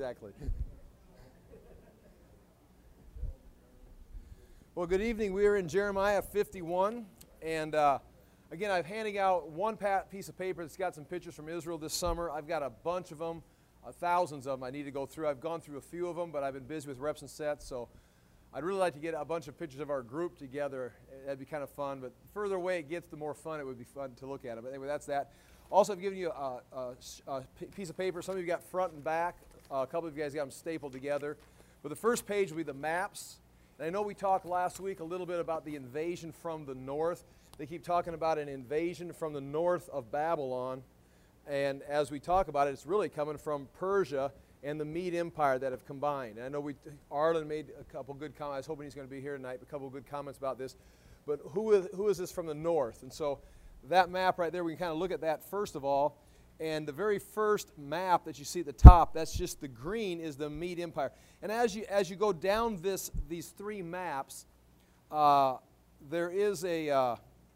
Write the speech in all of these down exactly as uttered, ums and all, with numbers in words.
exactly. Well, good evening. We are in Jeremiah fifty-one, and uh, again, I'm handing out one pat piece of paper that's got some pictures from Israel this summer. I've got a bunch of them, uh, thousands of them I need to go through. I've gone through a few of them, but I've been busy with reps and sets, so I'd really like to get a bunch of pictures of our group together. That'd be kind of fun, but the further away it gets, the more fun it would be fun to look at it. But anyway, that's that. Also, I've given you a, a, a piece of paper. Some of you got front and back. Uh, a couple of you guys got them stapled together. But the first page will be the maps. And I know we talked last week a little bit about the invasion from the north. They keep talking about an invasion from the north of Babylon. And as we talk about it, it's really coming from Persia and the Mede Empire that have combined. And I know we, Arlen made a couple good comments. I was hoping he's going to be here tonight, a couple of good comments about this. But who is, who is this from the north? And so that map right there, we can kind of look at that first of all. And the very first map that you see at the top, that's just the green, is the Mede Empire. And as you as you go down this these three maps, uh, there is a, uh,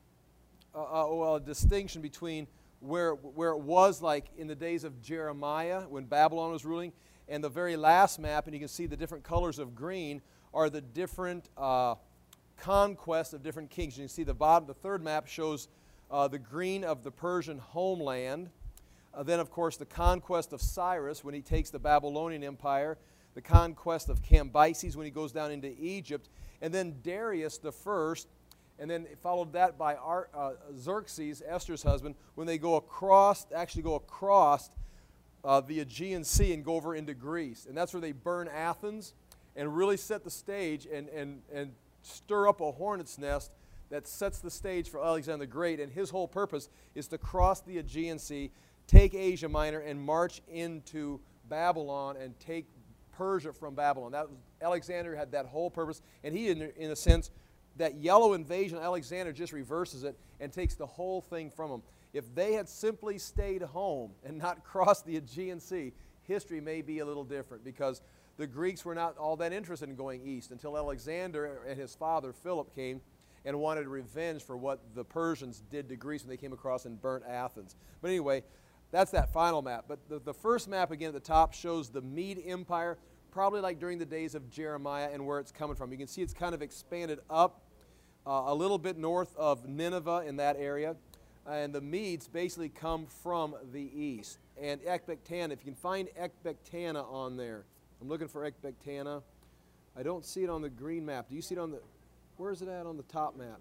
a, a, well, a distinction between where where it was like in the days of Jeremiah when Babylon was ruling, and the very last map, and you can see the different colors of green are the different uh, conquests of different kings. You can see the bottom, the third map shows uh, the green of the Persian homeland. Uh, then, of course, the conquest of Cyrus when he takes the Babylonian Empire, the conquest of Cambyses when he goes down into Egypt, and then Darius the First, and then followed that by Ar- uh, Xerxes, Esther's husband, when they go across, actually go across uh, the Aegean Sea and go over into Greece. And that's where they burn Athens and really set the stage and, and, and stir up a hornet's nest that sets the stage for Alexander the Great. And his whole purpose is to cross the Aegean Sea, take Asia Minor, and march into Babylon and take Persia from Babylon. That was, Alexander had that whole purpose, and he, in, in a sense, that yellow invasion, Alexander just reverses it and takes the whole thing from them. If they had simply stayed home and not crossed the Aegean Sea, history may be a little different, because the Greeks were not all that interested in going east until Alexander and his father Philip came and wanted revenge for what the Persians did to Greece when they came across and burnt Athens. But anyway, that's that final map. But the, the first map, again, at the top shows the Mede Empire, probably like during the days of Jeremiah, and where it's coming from. You can see it's kind of expanded up uh, a little bit north of Nineveh in that area. And the Medes basically come from the east. And Ecbatana, if you can find Ecbatana on there. I'm looking for Ecbatana. I don't see it on the green map. Do you see it on the, where is it at on the top map?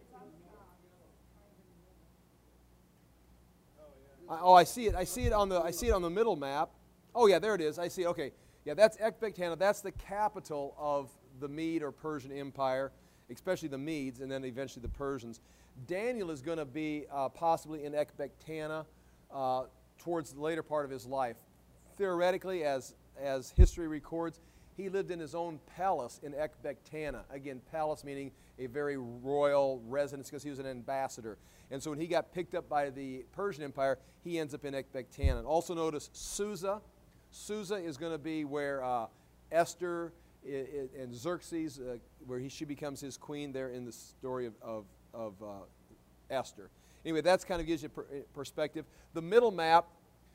I, oh, I see it. I see it on the. I see it on the middle map. Oh, yeah, there it is. I see it. Okay, yeah, that's Ecbatana. That's the capital of the Mede or Persian Empire, especially the Medes, and then eventually the Persians. Daniel is going to be uh, possibly in Ecbatana uh, towards the later part of his life. Theoretically, as as history records, he lived in his own palace in Ecbatana. Again, palace meaning a very royal residence, because he was an ambassador. And so when he got picked up by the Persian Empire, he ends up in Ecbatana. And also notice Susa. Susa is going to be where uh, Esther I, I, and Xerxes, uh, where he, she becomes his queen there in the story of, of, of uh, Esther. Anyway, that's kind of gives you per, perspective. The middle map,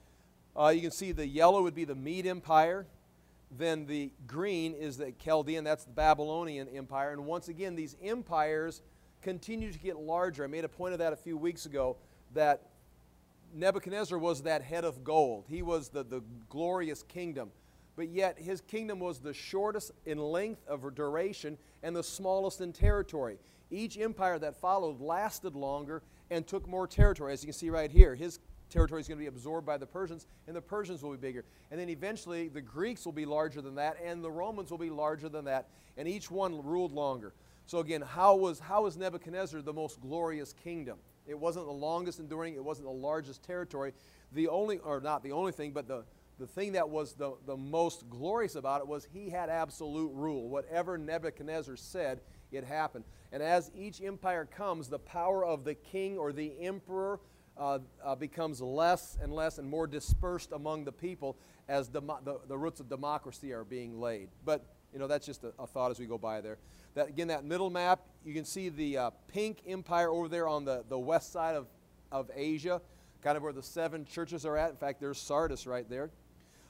uh, you can see the yellow would be the Mede Empire. Then the green is the Chaldean, that's the Babylonian Empire. And once again, these empires continue to get larger. I made a point of that a few weeks ago, that Nebuchadnezzar was that head of gold. He was the, the glorious kingdom. But yet his kingdom was the shortest in length of duration and the smallest in territory. Each empire that followed lasted longer and took more territory. As you can see right here, his territory is going to be absorbed by the Persians, and the Persians will be bigger. And then eventually the Greeks will be larger than that, and the Romans will be larger than that, and each one ruled longer. So again, how was, how was Nebuchadnezzar the most glorious kingdom? It wasn't the longest enduring, it wasn't the largest territory. The only, or not the only thing, but the, the thing that was the, the most glorious about it was he had absolute rule. Whatever Nebuchadnezzar said, it happened. And as each empire comes, the power of the king or the emperor uh, uh, becomes less and less and more dispersed among the people as the, the, the roots of democracy are being laid. But you know, that's just a, a thought as we go by there. That, again, that middle map, you can see the uh, pink empire over there on the, the west side of, of Asia, kind of where the seven churches are at. In fact, there's Sardis right there.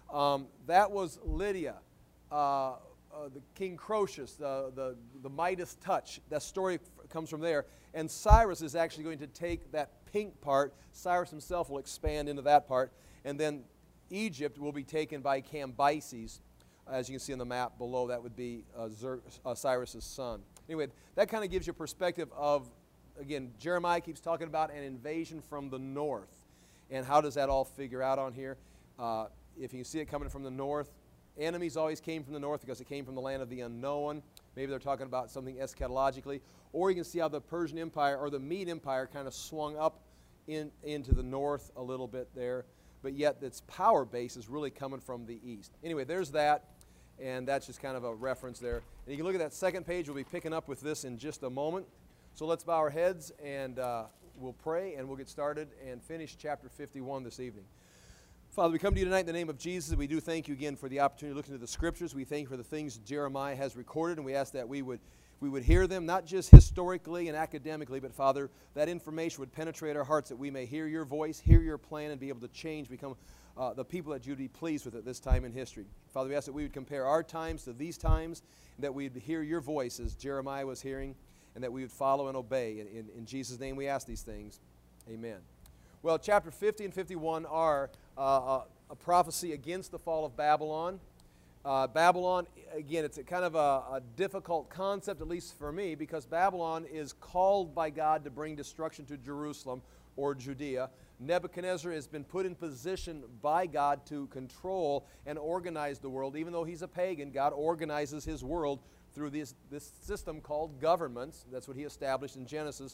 Um, that was Lydia, uh, uh, the King Croesus, the, the, the Midas touch. That story f- comes from there. And Cyrus is actually going to take that pink part. Cyrus himself will expand into that part. And then Egypt will be taken by Cambyses. As you can see on the map below, that would be uh, Zer- uh, Cyrus's son. Anyway, that kind of gives you a perspective of, again, Jeremiah keeps talking about an invasion from the north. And how does that all figure out on here? Uh, if you see it coming from the north, enemies always came from the north because it came from the land of the unknown. Maybe they're talking about something eschatologically. Or you can see how the Persian Empire or the Mede Empire kind of swung up in, into the north a little bit there. But yet its power base is really coming from the east. Anyway, there's that. And that's just kind of a reference there. And you can look at that second page. We'll be picking up with this in just a moment. So let's bow our heads and uh, we'll pray and we'll get started and finish chapter fifty-one this evening. Father, we come to you tonight in the name of Jesus. We do thank you again for the opportunity to look into the Scriptures. We thank you for the things Jeremiah has recorded, and we ask that we would we would hear them, not just historically and academically, but, Father, that information would penetrate our hearts that we may hear your voice, hear your plan, and be able to change, become uh, the people that you'd be pleased with at this time in history. Father, we ask that we would compare our times to these times, and that we'd hear your voice as Jeremiah was hearing, and that we would follow and obey. In, in, in Jesus' name we ask these things. Amen. Well, chapter fifty and fifty-one are uh, a, a prophecy against the fall of Babylon. Uh, Babylon, again, it's a kind of a, a difficult concept, at least for me, because Babylon is called by God to bring destruction to Jerusalem or Judea. Nebuchadnezzar has been put in position by God to control and organize the world. Even though he's a pagan, God organizes his world through this, this system called governments. That's what he established in Genesis.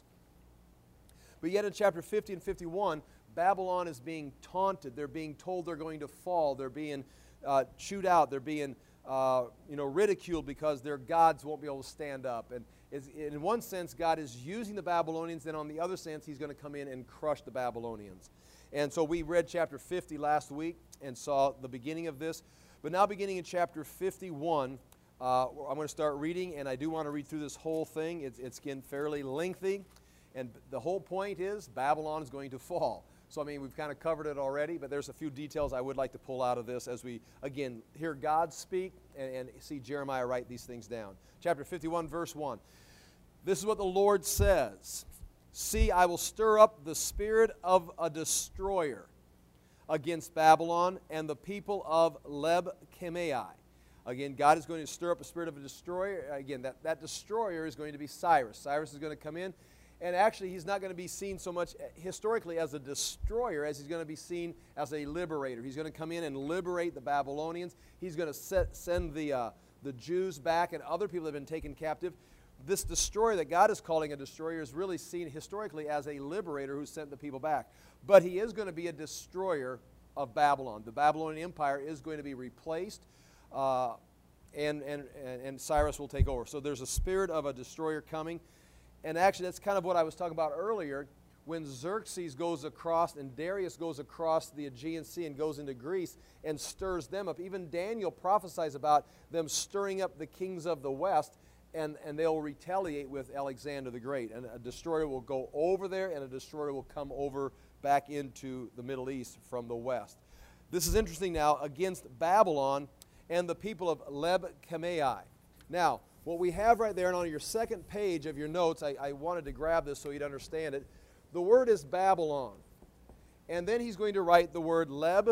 But yet in chapter fifty and fifty-one, Babylon is being taunted. They're being told they're going to fall. They're being uh, chewed out. They're being uh, you know, ridiculed because their gods won't be able to stand up. And it's, in one sense, God is using the Babylonians. And on the other sense, he's going to come in and crush the Babylonians. And so we read chapter fifty last week and saw the beginning of this. But now beginning in chapter fifty-one, uh, I'm going to start reading. And I do want to read through this whole thing. It's, it's again, fairly lengthy. And the whole point is Babylon is going to fall. So, I mean, we've kind of covered it already, but there's a few details I would like to pull out of this as we, again, hear God speak and, and see Jeremiah write these things down. Chapter fifty-one, verse one. This is what the Lord says. See, I will stir up the spirit of a destroyer against Babylon and the people of Leb-Kamai. Again, God is going to stir up a spirit of a destroyer. Again, that, that destroyer is going to be Cyrus. Cyrus is going to come in. And actually, he's not going to be seen so much historically as a destroyer as he's going to be seen as a liberator. He's going to come in and liberate the Babylonians. He's going to set, send the, uh, the Jews back and other people that have been taken captive. This destroyer that God is calling a destroyer is really seen historically as a liberator who sent the people back. But he is going to be a destroyer of Babylon. The Babylonian Empire is going to be replaced, uh, and, and, and Cyrus will take over. So there's a spirit of a destroyer coming. And actually, that's kind of what I was talking about earlier. When Xerxes goes across and Darius goes across the Aegean Sea and goes into Greece and stirs them up, even Daniel prophesies about them stirring up the kings of the west, and, and they'll retaliate with Alexander the Great. And a destroyer will go over there, and a destroyer will come over back into the Middle East from the west. This is interesting now against Babylon and the people of Leb-Kamai. Now, what we have right there, and on your second page of your notes, I, I wanted to grab this so you'd understand it. The word is Babylon. And then he's going to write the word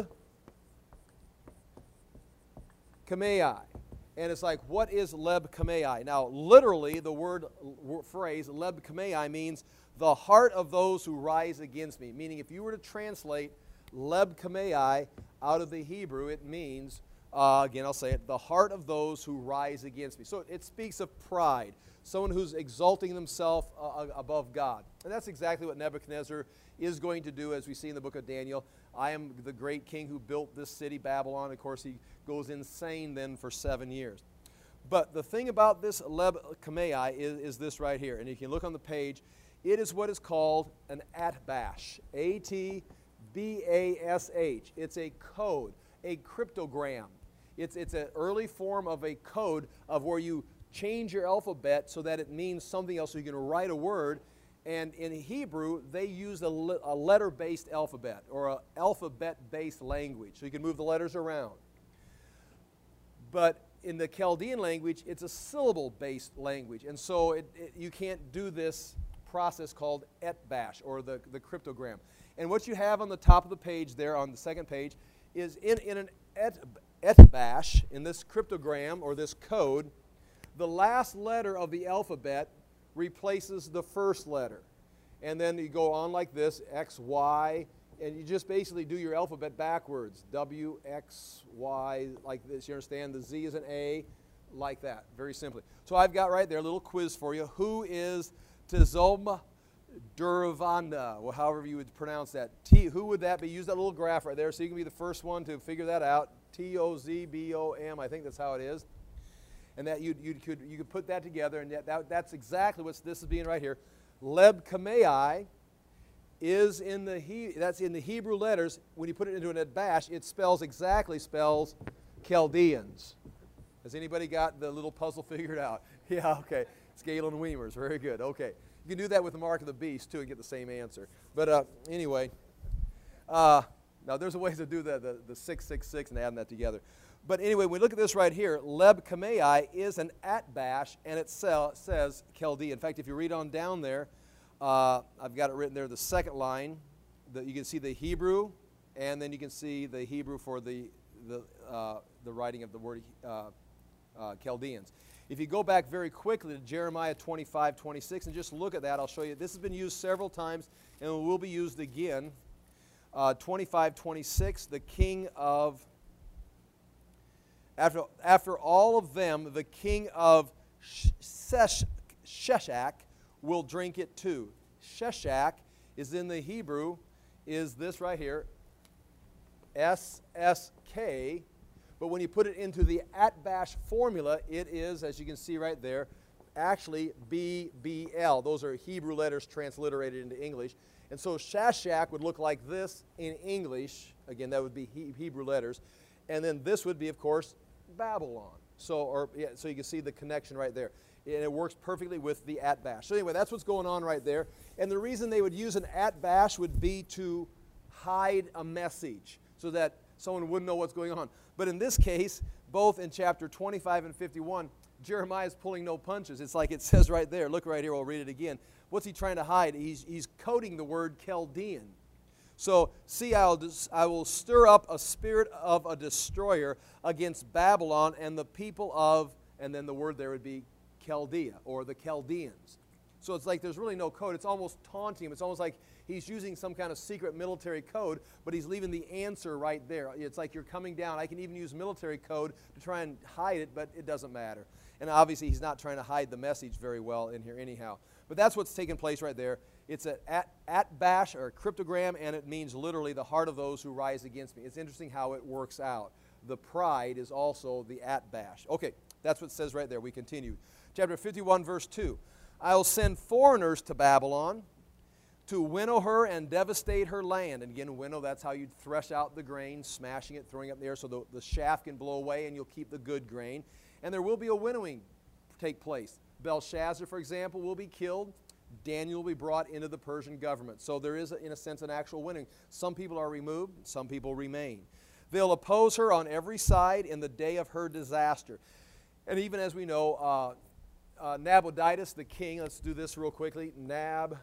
Leb-Kamai. And it's like, what is Leb-Kamai? Now, literally, the word phrase, Leb-Kamai, means the heart of those who rise against me. Meaning, if you were to translate Leb-Kamai out of the Hebrew, it means... Uh, again, I'll say it, the heart of those who rise against me. So it speaks of pride, someone who's exalting themselves uh, above God. And that's exactly what Nebuchadnezzar is going to do, as we see in the book of Daniel. I am the great king who built this city, Babylon. Of course, he goes insane then for seven years. But the thing about this Leb-Kamai is, is this right here. And you can look on the page. It is what is called an Atbash, A T B A S H. It's a code, a cryptogram. It's, it's an early form of a code of where you change your alphabet so that it means something else. So you can write a word. And in Hebrew, they use a, le- a letter-based alphabet or an alphabet-based language. So you can move the letters around. But in the Chaldean language, it's a syllable-based language. And so it, it, you can't do this process called etbash, or the, the cryptogram. And what you have on the top of the page there, on the second page, is in, in an et, etbash, in this cryptogram, or this code, the last letter of the alphabet replaces the first letter. And then you go on like this, X, Y, and you just basically do your alphabet backwards. W, X, Y, like this. You understand? The Z is an A, like that, very simply. So I've got right there a little quiz for you. Who is Tzom Durvanda? Well, however you would pronounce that. T, who would that be? Use that little graph right there so you can be the first one to figure that out. T O Z B O M, I think that's how it is. And that you you could you could put that together, and that, that that's exactly what this is being right here. Leb Kamei is in the he, that's in the Hebrew letters. When you put it into an etbash, it spells exactly spells Chaldeans. Has anybody got the little puzzle figured out? Yeah, okay. It's Galen Weimer's. Very good. Okay. You can do that with the mark of the beast, too, and get the same answer. But uh, anyway, uh, now there's a way to do the, the, the six six six and adding that together. But anyway, when we look at this right here, Leb Kamei is an atbash, and it sell, says Chaldean. In fact, if you read on down there, uh, I've got it written there, the second line, that you can see the Hebrew, and then you can see the Hebrew for the, the, uh, the writing of the word uh, uh, Chaldeans. If you go back very quickly to Jeremiah twenty-five twenty-six and just look at that, I'll show you. This has been used several times, and it will be used again. Uh, twenty-five twenty-six, the king of... After, after all of them, the king of Shesh, Sheshach will drink it too. Sheshach is in the Hebrew, is this right here, S S K. But when you put it into the atbash formula, it is, as you can see right there, actually B B L. Those are Hebrew letters transliterated into English. And so Sheshach would look like this in English. Again, that would be he Hebrew letters. And then this would be, of course, Babylon. So, or, yeah, so you can see the connection right there. And it works perfectly with the atbash. So anyway, that's what's going on right there. And the reason they would use an atbash would be to hide a message so that someone wouldn't know what's going on. But in this case, both in chapter twenty-five and fifty-one, Jeremiah is pulling no punches. It's like it says right there. Look right here. We'll read it again. What's he trying to hide? He's, he's coding the word Chaldean. So, see, I'll, I will stir up a spirit of a destroyer against Babylon and the people of, and then the word there would be Chaldea, or the Chaldeans. So it's like there's really no code. It's almost taunting him. It's almost like he's using some kind of secret military code, but he's leaving the answer right there. It's like you're coming down. I can even use military code to try and hide it, but it doesn't matter. And obviously he's not trying to hide the message very well in here anyhow. But that's what's taking place right there. It's an at, atbash, or a cryptogram, and it means literally the heart of those who rise against me. It's interesting how it works out. The pride is also the atbash. Okay, that's what it says right there. We continue. Chapter fifty-one, verse two. I will send foreigners to Babylon to winnow her and devastate her land. And again, winnow, that's how you thresh out the grain, smashing it, throwing it up in the air so the, the shaft can blow away and you'll keep the good grain. And there will be a winnowing take place. Belshazzar, for example, will be killed. Daniel will be brought into the Persian government. So there is, in a sense, an actual winning. Some people are removed, some people remain. They'll oppose her on every side in the day of her disaster. And even as we know, uh, uh, Nabonidus, the king, let's do this real quickly. Nabonidus,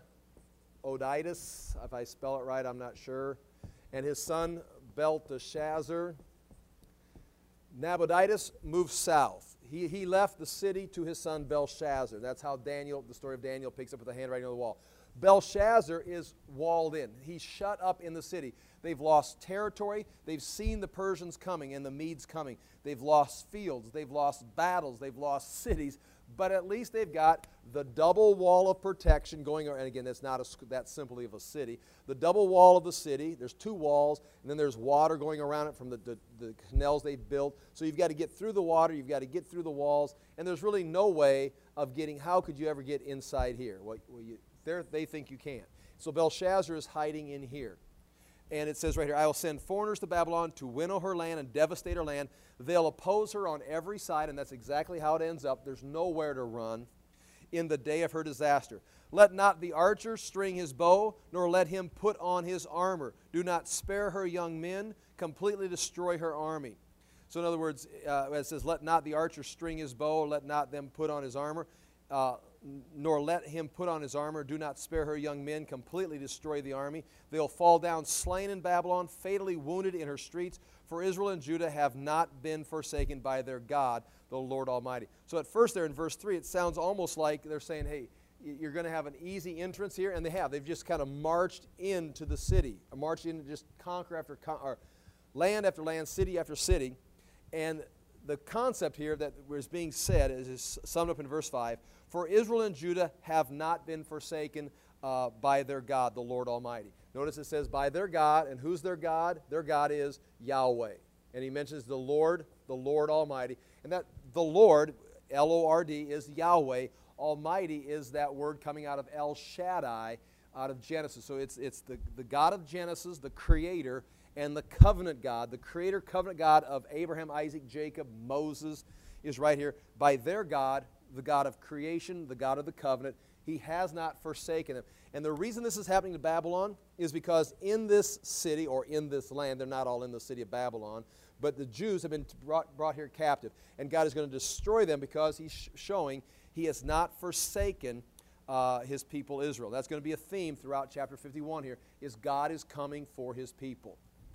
if I spell it right, I'm not sure. And his son, Belteshazzar. Nabonidus moved south. He, he left the city to his son Belshazzar. That's how Daniel, the story of Daniel picks up with the handwriting on the wall. Belshazzar is walled in. He's shut up in the city. They've lost territory. They've seen the Persians coming and the Medes coming. They've lost fields. They've lost battles. They've lost cities. But at least they've got the double wall of protection going on. And again, that's not a, that simply of a city. The double wall of the city, there's two walls, and then there's water going around it from the, the, the canals they've built. So you've got to get through the water, you've got to get through the walls, and there's really no way of getting, how could you ever get inside here? Well, well you, they think you can't. So Belshazzar is hiding in here. And it says right here, I will send foreigners to Babylon to winnow her land and devastate her land. They'll oppose her on every side, and that's exactly how it ends up. There's nowhere to run in the day of her disaster. Let not the archer string his bow, nor let him put on his armor. Do not spare her young men, completely destroy her army. So in other words, uh, it says, let not the archer string his bow, let not them put on his armor, uh, nor let him put on his armor. Do not spare her young men, completely destroy the army. They'll fall down slain in Babylon, fatally wounded in her streets. For Israel and Judah have not been forsaken by their God, the Lord Almighty. So at first there in verse three, it sounds almost like they're saying, hey, you're going to have an easy entrance here, and they have. They've just kind of marched into the city, marched in to just conquer after con- or land after land, city after city. And the concept here that was being said is, is summed up in verse five. For Israel and Judah have not been forsaken uh, by their God, the Lord Almighty. Notice it says by their God, and who's their God? Their God is Yahweh. And he mentions the Lord, the Lord Almighty. And that the Lord, L O R D, is Yahweh. Almighty is that word coming out of El Shaddai, out of Genesis. So it's, it's the, the God of Genesis, the Creator, and the covenant God, the Creator, covenant God of Abraham, Isaac, Jacob, Moses, is right here. By their God, the God of creation, the God of the covenant, he has not forsaken them. And the reason this is happening to Babylon is because in this city, or in this land, they're not all in the city of Babylon, but the Jews have been brought, brought here captive. And God is going to destroy them because he's sh- showing he has not forsaken uh, his people Israel. That's going to be a theme throughout chapter fifty-one here, is God is coming for his people.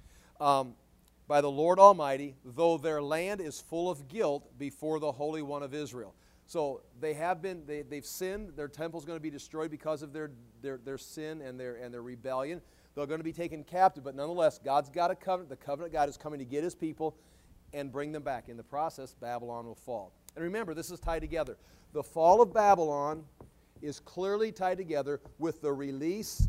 Um, by the Lord Almighty, though their land is full of guilt before the Holy One of Israel. So they have been, they, they've sinned. Their temple's going to be destroyed because of their, their, their sin and their, and their rebellion. They're going to be taken captive, but nonetheless, God's got a covenant. The covenant God is coming to get his people and bring them back. In the process, Babylon will fall. And remember, this is tied together. The fall of Babylon is clearly tied together with the release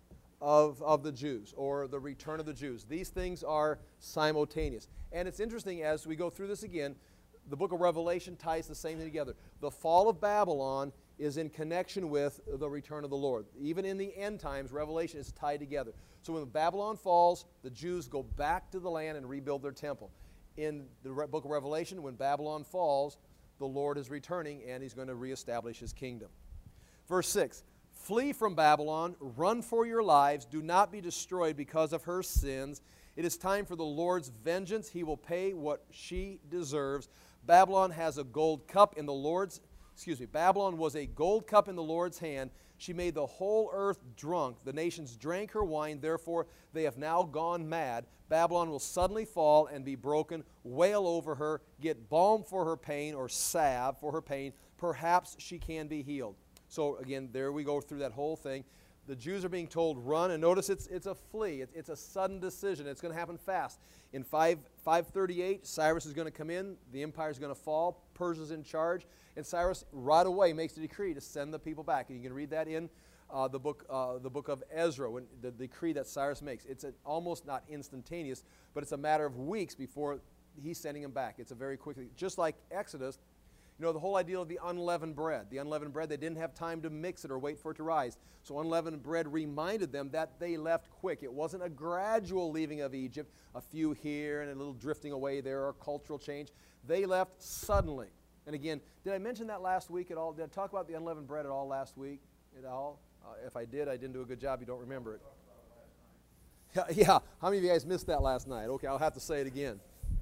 of, of the Jews, or the return of the Jews. These things are simultaneous. And it's interesting, as we go through this again, the book of Revelation ties the same thing together. The fall of Babylon is in connection with the return of the Lord. Even in the end times, Revelation is tied together. So when Babylon falls, the Jews go back to the land and rebuild their temple. In the book of Revelation, when Babylon falls, the Lord is returning and he's going to reestablish his kingdom. Verse six, flee from Babylon, run for your lives, do not be destroyed because of her sins. It is time for the Lord's vengeance. He will pay what she deserves. Babylon has a gold cup in the Lord's, excuse me, Babylon was a gold cup in the Lord's hand. She made the whole earth drunk. The nations drank her wine, therefore they have now gone mad. Babylon will suddenly fall and be broken. Wail over her, get balm for her pain, or salve for her pain. Perhaps she can be healed. So again, there we go through that whole thing. The Jews are being told, run, and notice it's, it's a flee. It's, it's a sudden decision. It's going to happen fast. In five thirty-eight, Cyrus is going to come in. The empire is going to fall. Persia's in charge. And Cyrus right away makes a decree to send the people back. And you can read that in uh, the, book, uh, the book of Ezra, when the decree that Cyrus makes. It's a, almost not instantaneous, but it's a matter of weeks before he's sending them back. It's a very quickly, just like Exodus. You know, the whole idea of the unleavened bread. The unleavened bread, they didn't have time to mix it or wait for it to rise. So unleavened bread reminded them that they left quick. It wasn't a gradual leaving of Egypt, a few here and a little drifting away there, or cultural change. They left suddenly. And again, did I mention that last week at all? Did I talk about the unleavened bread at all last week at all? Uh, if I did, I didn't do a good job. You don't remember it. Yeah, yeah, how many of you guys missed that last night? Okay, I'll have to say it again.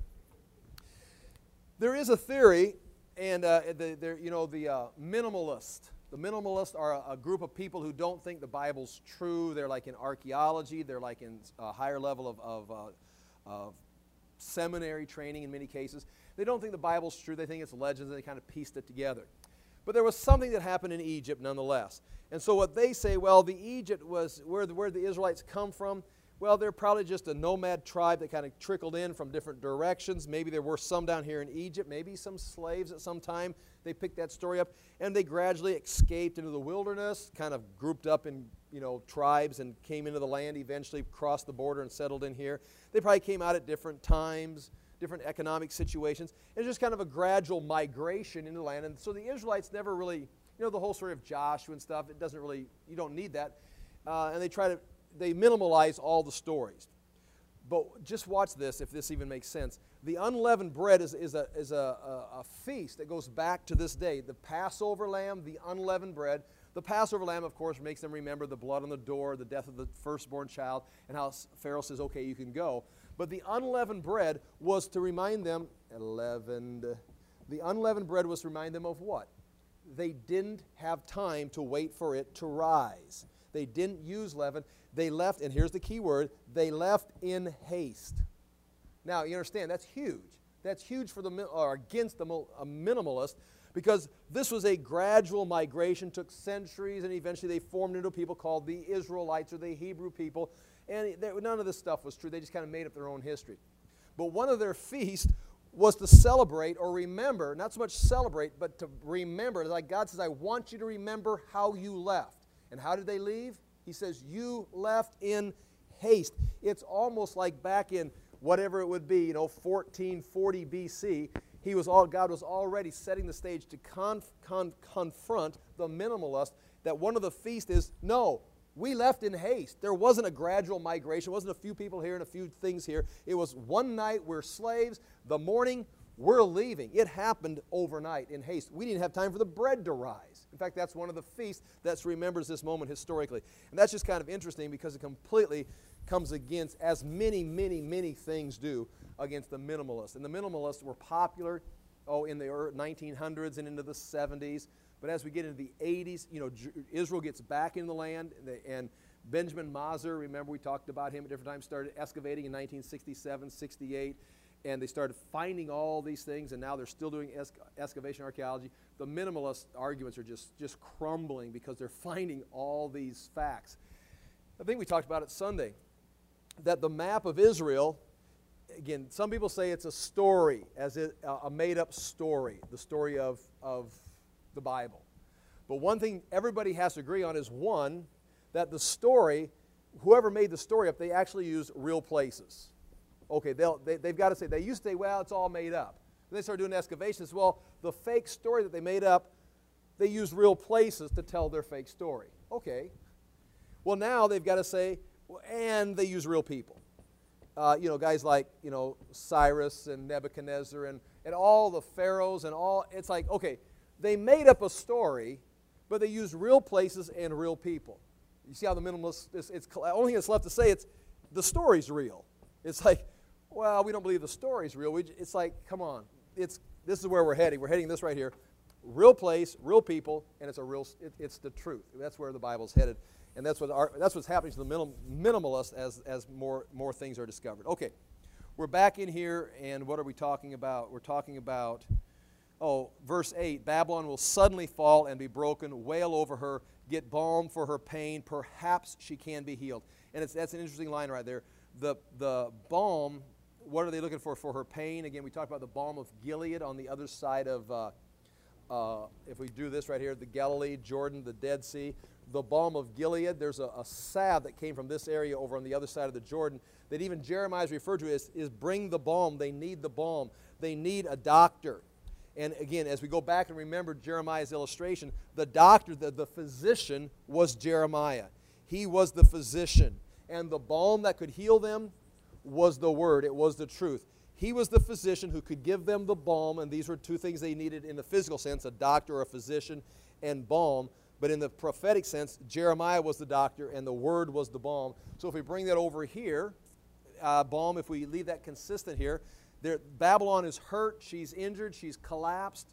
There is a theory. And uh, the, the, you know, the uh, minimalist. The minimalists are a, a group of people who don't think the Bible's true. They're like in archaeology. They're like in a higher level of, of, uh, of seminary training in many cases. They don't think the Bible's true. They think it's legends, and they kind of pieced it together. But there was something that happened in Egypt nonetheless. And so what they say, well, the Egypt was where the, where the Israelites come from. Well, they're probably just a nomad tribe that kind of trickled in from different directions. Maybe there were some down here in Egypt, maybe some slaves at some time. They picked that story up, and they gradually escaped into the wilderness, kind of grouped up in, you know, tribes and came into the land, eventually crossed the border and settled in here. They probably came out at different times, different economic situations. It's just kind of a gradual migration into the land. And so the Israelites never really, you know, the whole story of Joshua and stuff, it doesn't really, you don't need that. Uh, and they try to, they minimalize all the stories. But just watch this, if this even makes sense. The unleavened bread is, is, a, is a, a, a feast that goes back to this day. The Passover lamb, the unleavened bread, The Passover lamb, of course, makes them remember the blood on the door, the death of the firstborn child, and how Pharaoh says, okay, you can go. But the unleavened bread was to remind them, leavened, the unleavened bread was to remind them of what? They didn't have time to wait for it to rise. They didn't use leaven. They left, and here's the key word, they left in haste. Now, you understand, that's huge. That's huge for the, or against the a minimalist, because this was a gradual migration, took centuries, and eventually they formed into people called the Israelites or the Hebrew people, and they, none of this stuff was true. They just kind of made up their own history. But one of their feasts was to celebrate or remember, not so much celebrate, but to remember. Like God says, I want you to remember how you left. And how did they leave? He says, you left in haste. It's almost like back in whatever it would be, you know, fourteen forty B C, he was all, God was already setting the stage to conf, con, confront the minimalist, that one of the feasts is, no, we left in haste. There wasn't a gradual migration. It wasn't a few people here and a few things here. It was one night, we're slaves. The morning, we're leaving. It happened overnight in haste. We didn't have time for the bread to rise. In fact, that's one of the feasts that remembers this moment historically. And that's just kind of interesting because it completely comes against, as many, many, many things do, against the minimalists. And the minimalists were popular, oh, in the nineteen hundreds and into the seventies. But as we get into the eighties, you know, Israel gets back in the land, and Benjamin Mazur, remember we talked about him at different times, started excavating in nineteen sixty-seven, sixty-eight, and they started finding all these things, and now they're still doing excavation archaeology. The minimalist arguments are just, just crumbling because they're finding all these facts. I think we talked about it Sunday, that the map of Israel, again, some people say it's a story, as it, uh, a made-up story, the story of, of the Bible. But one thing everybody has to agree on is, one, that the story, whoever made the story up, they actually used real places. Okay, they'll, they, they've got to say, they used to say, well, it's all made up. Then they started doing excavations. Well, the fake story that they made up, they used real places to tell their fake story. Okay. Well, now they've got to say, well, and they use real people. Uh, you know, guys like, you know, Cyrus and Nebuchadnezzar and, and all the pharaohs and all, it's like, okay, they made up a story, but they used real places and real people. You see how the minimalist, it's, it's only thing that's left to say, it's the story's real. It's like, well, we don't believe the story's real. We, it's like, come on, it's this is where we're heading. We're heading this right here. Real place, real people, and it's a real, it, it's the truth. That's where the Bible's headed. And that's what our, that's what's happening to the minim, minimalist as, as more, more things are discovered. Okay, we're back in here, and what are we talking about? We're talking about, oh, verse eight, Babylon will suddenly fall and be broken, wail over her, get balm for her pain, perhaps she can be healed. And it's, that's an interesting line right there. The, the balm, what are they looking for for her pain? Again, we talked about the balm of Gilead on the other side of, uh, uh, if we do this right here, the Galilee, Jordan, the Dead Sea. The balm of Gilead, there's a, a salve that came from this area over on the other side of the Jordan that even Jeremiah is referred to as is bring the balm. They need the balm. They need a doctor. And again, as we go back and remember Jeremiah's illustration, the doctor, the, the physician was Jeremiah. He was the physician. And the balm that could heal them was the word. It was the truth. He was the physician who could give them the balm, and these were two things they needed in the physical sense, a doctor, a physician, and balm. But in the prophetic sense, Jeremiah was the doctor and the word was the balm. So if we bring that over here, uh, balm, if we leave that consistent here, there, Babylon is hurt, she's injured, she's collapsed.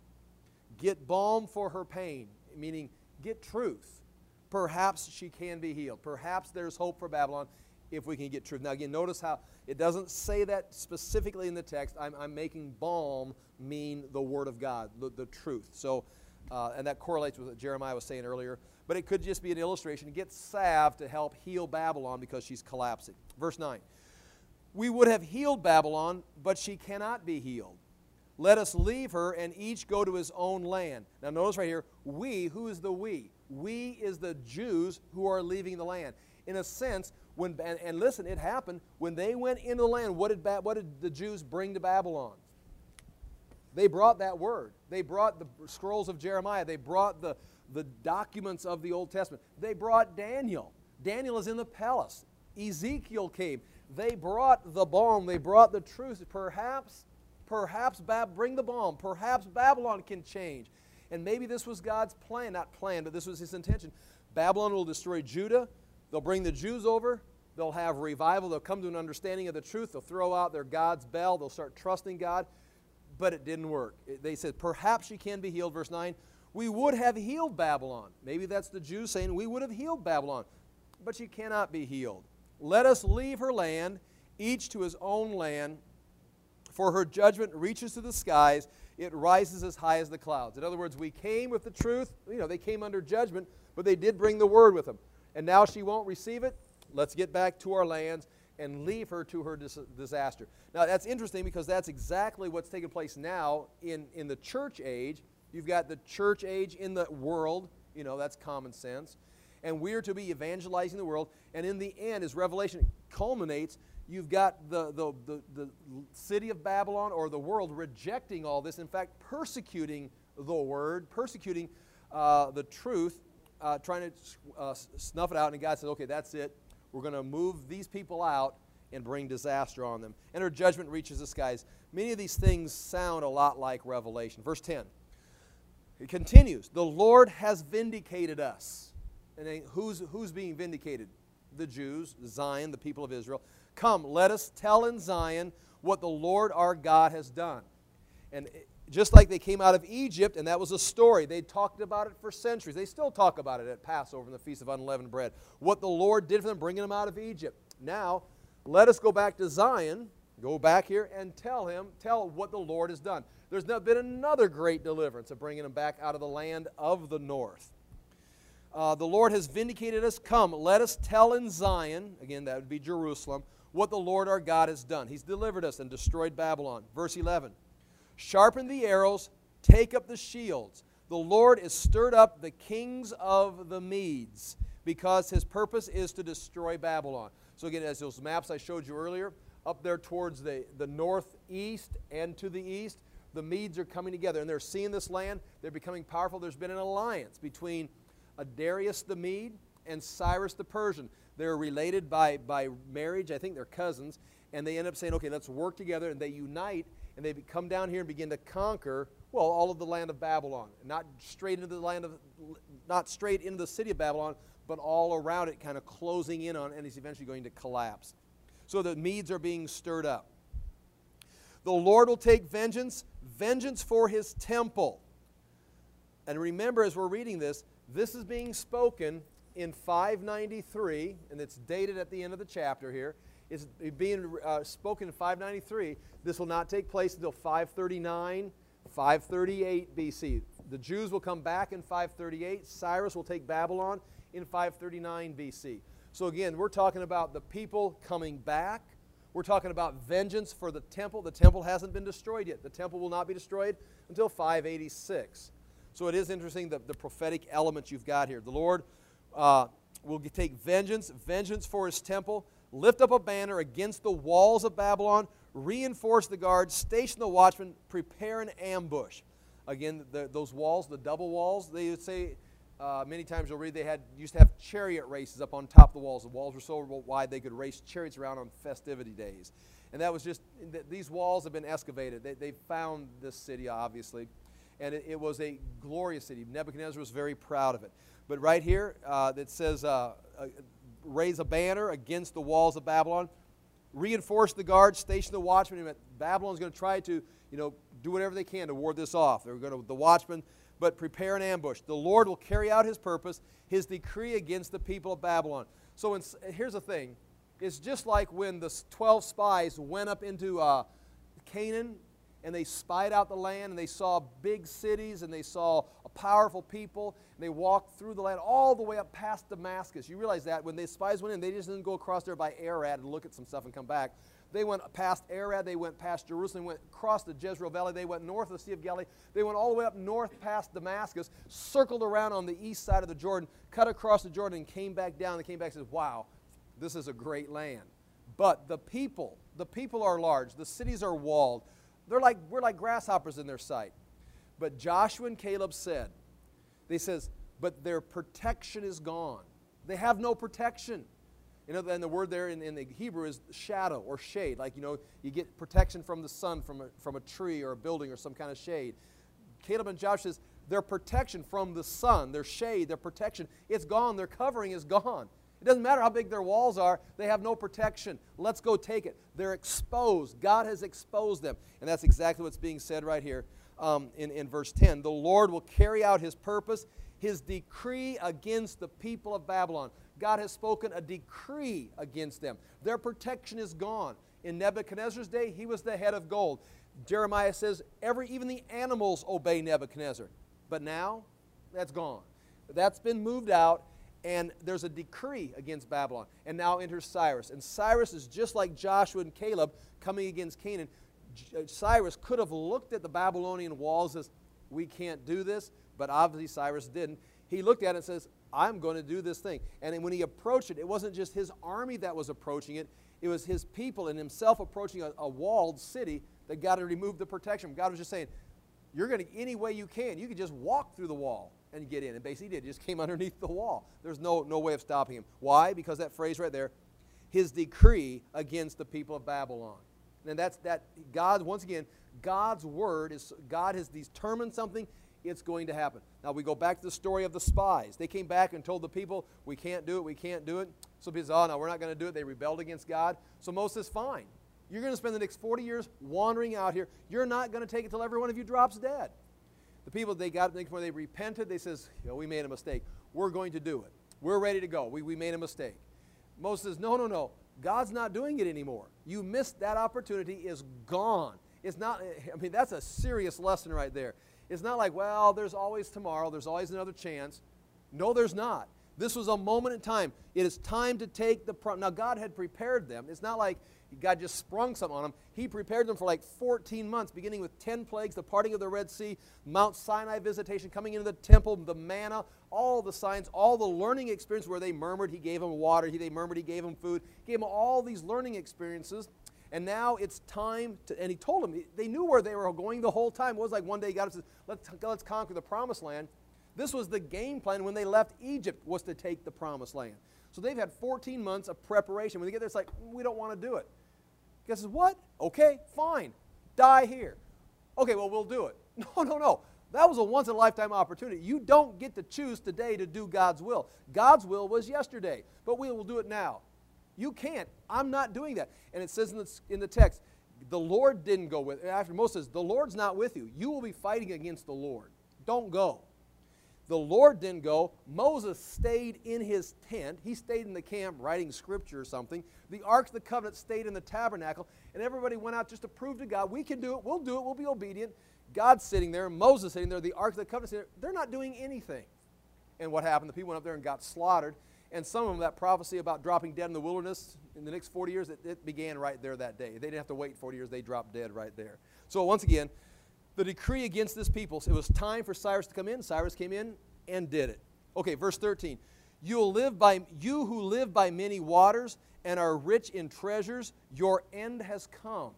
Get balm for her pain, meaning get truth. Perhaps she can be healed. Perhaps there's hope for Babylon if we can get truth. Now again, notice how it doesn't say that specifically in the text. I'm, I'm making balm mean the word of God, the, the truth. So Uh, and that correlates with what Jeremiah was saying earlier. But it could just be an illustration. Get salve to help heal Babylon because she's collapsing. Verse nine. We would have healed Babylon, but she cannot be healed. Let us leave her and each go to his own land. Now notice right here, we, who is the we? We is the Jews who are leaving the land. In a sense, when and, and listen, it happened, when they went into the land, what did, what did the Jews bring to Babylon? They brought that word. They brought the scrolls of Jeremiah. They brought the, the documents of the Old Testament. They brought Daniel. Daniel is in the palace. Ezekiel came. They brought the balm. They brought the truth. Perhaps, perhaps, Bab, bring the balm. Perhaps Babylon can change. And maybe this was God's plan, not plan, but this was his intention. Babylon will destroy Judah. They'll bring the Jews over. They'll have revival. They'll come to an understanding of the truth. They'll throw out their God's bell. They'll start trusting God. But it didn't work. They said, perhaps she can be healed. Verse nine, we would have healed Babylon. Maybe that's the Jews saying, we would have healed Babylon. But she cannot be healed. Let us leave her land, each to his own land, for her judgment reaches to the skies. It rises as high as the clouds. In other words, we came with the truth. You know, they came under judgment, but they did bring the word with them. And now she won't receive it. Let's get back to our lands and leave her to her dis disaster. Now, that's interesting because that's exactly what's taking place now in, in the church age. You've got the church age in the world. You know, that's common sense. And we're to be evangelizing the world. And in the end, as Revelation culminates, you've got the, the, the, the city of Babylon or the world rejecting all this. In fact, persecuting the word, persecuting uh, the truth, uh, trying to uh, snuff it out. And God says, okay, that's it. We're going to move these people out and bring disaster on them. And her judgment reaches the skies. Many of these things sound a lot like Revelation. Verse ten. It continues. The Lord has vindicated us. And then who's, who's being vindicated? The Jews, Zion, the people of Israel. Come, let us tell in Zion what the Lord our God has done. And just like they came out of Egypt, and that was a story. They talked about it for centuries. They still talk about it at Passover and the Feast of Unleavened Bread. What the Lord did for them, bringing them out of Egypt. Now, let us go back to Zion, go back here and tell him, tell what the Lord has done. There's not been another great deliverance of bringing them back out of the land of the north. Uh, the Lord has vindicated us. Come, let us tell in Zion, again, that would be Jerusalem, what the Lord our God has done. He's delivered us and destroyed Babylon. Verse eleven. Sharpen the arrows, take up the shields. The Lord has stirred up the kings of the Medes because his purpose is to destroy Babylon. So again, as those maps I showed you earlier, up there towards the, the northeast and to the east, the Medes are coming together and they're seeing this land. They're becoming powerful. There's been an alliance between Darius the Mede and Cyrus the Persian. They're related by, by marriage. I think they're cousins. And they end up saying, okay, let's work together. And they unite. And they come down here and begin to conquer, well, all of the land of Babylon. Not straight into the land of, not straight into the city of Babylon, but all around it, kind of closing in on, and it's eventually going to collapse. So the Medes are being stirred up. The Lord will take vengeance, vengeance for his temple. And remember, as we're reading this, this is being spoken in five ninety-three, and it's dated at the end of the chapter here. It's being uh, spoken in five ninety-three. This will not take place until five thirty-nine, five thirty-eight B C. The Jews will come back in five thirty-eight. Cyrus will take Babylon in five thirty-nine B C. So again, we're talking about the people coming back. We're talking about vengeance for the temple. The temple hasn't been destroyed yet. The temple will not be destroyed until five eighty-six. So it is interesting the, the prophetic elements you've got here. The Lord uh, will take vengeance, vengeance for his temple, lift up a banner against the walls of Babylon, reinforce the guards, station the watchmen, prepare an ambush. Again, the, those walls, the double walls, they would say, uh, many times you'll read they had used to have chariot races up on top of the walls. The walls were so wide they could race chariots around on festivity days. And that was just, these walls have been excavated. They, they found this city, obviously. And it, it was a glorious city. Nebuchadnezzar was very proud of it. But right here, uh, it says, uh, uh, raise a banner against the walls of Babylon, reinforce the guards, station the watchmen. Babylon's going to try to, you know, do whatever they can to ward this off. They're going to, the watchmen, but prepare an ambush. The Lord will carry out his purpose, his decree against the people of Babylon. So in, here's the thing. It's just like when the twelve spies went up into uh, Canaan, and they spied out the land, and they saw big cities, and they saw a powerful people, and they walked through the land all the way up past Damascus. You realize that when the spies went in, they just didn't go across there by Arad and look at some stuff and come back. They went past Arad, they went past Jerusalem, went across the Jezreel Valley, they went north of the Sea of Galilee, they went all the way up north past Damascus, circled around on the east side of the Jordan, cut across the Jordan, and came back down. They came back and said, wow, this is a great land. But the people, the people are large, the cities are walled. They're like, we're like grasshoppers in their sight. But Joshua and Caleb said, they says, but their protection is gone. They have no protection. You know, and the word there in, in the Hebrew is shadow or shade. Like, you know, you get protection from the sun, from a, from a tree or a building or some kind of shade. Caleb and Joshua says, Their protection from the sun, their shade, their protection, it's gone. Their covering is gone. It doesn't matter how big their walls are. They have no protection. Let's go take it. They're exposed. God has exposed them. And that's exactly what's being said right here um, in, in verse ten. The Lord will carry out His purpose, His decree against the people of Babylon. God has spoken a decree against them. Their protection is gone. In Nebuchadnezzar's day, he was the head of gold. Jeremiah says, every, even the animals obey Nebuchadnezzar. But now, that's gone. That's been moved out, and there's a decree against Babylon. And now enters Cyrus. And Cyrus is just like Joshua and Caleb coming against Canaan. J- Cyrus could have looked at the Babylonian walls as, we can't do this, but obviously Cyrus didn't. He looked at it and says, I'm going to do this thing. And when he approached it, it wasn't just his army that was approaching it. It was his people and himself approaching a, a walled city that God had removed the protection. God was just saying, you're going to, any way you can, you can just walk through the wall and get in. And basically he did. He just came underneath the wall. There's no, no way of stopping him. Why? Because that phrase right there, his decree against the people of Babylon. And that's that, God, once again, God's word is, God has determined something, it's going to happen. Now we go back to the story of the spies. They came back and told the people, we can't do it, we can't do it. So people said, oh no, we're not going to do it. They rebelled against God. So Moses says, fine. You're going to spend the next forty years wandering out here. You're not going to take it till every one of you drops dead. The people, they got it, when they repented, they says, you know, we made a mistake. We're going to do it. We're ready to go. We, we made a mistake. Moses says, no, no, no. God's not doing it anymore. You missed that opportunity. Is gone. It's not, I mean, that's a serious lesson right there. It's not like, well, there's always tomorrow. There's always another chance. No, there's not. This was a moment in time. It is time to take the promise. Now, God had prepared them. It's not like God just sprung something on them. He prepared them for like fourteen months, beginning with ten plagues, the parting of the Red Sea, Mount Sinai visitation, coming into the temple, the manna, all the signs, all the learning experience where they murmured. He gave them water. He, they murmured. He gave them food. He gave them all these learning experiences. And now it's time to, and he told them, they knew where they were going the whole time. It was like one day God said, let's, let's conquer the promised land. This was the game plan when they left Egypt, was to take the promised land. So they've had fourteen months of preparation. When they get there, it's like, we don't want to do it. God says, what? Okay, fine. Die here. Okay, well, we'll do it. No, no, no. That was a once-in-a-lifetime opportunity. You don't get to choose today to do God's will. God's will was yesterday, but we will do it now. You can't. I'm not doing that. And it says in the, in the text, the Lord didn't go with it. After Moses says, the Lord's not with you. You will be fighting against the Lord. Don't go. The Lord didn't go. Moses stayed in his tent. He stayed in the camp writing scripture or something. The Ark of the Covenant stayed in the tabernacle. And everybody went out just to prove to God, we can do it. We'll do it. We'll be obedient. God's sitting there. Moses sitting there. The Ark of the Covenant sitting there. They're not doing anything. And what happened? The people went up there and got slaughtered. And some of them, that prophecy about dropping dead in the wilderness in the next forty years, it, it began right there that day. They didn't have to wait forty years. They dropped dead right there. So once again, the decree against this people, it was time for Cyrus to come in. Cyrus came in and did it. Okay, verse thirteen. You will live by, you who live by many waters and are rich in treasures, your end has come.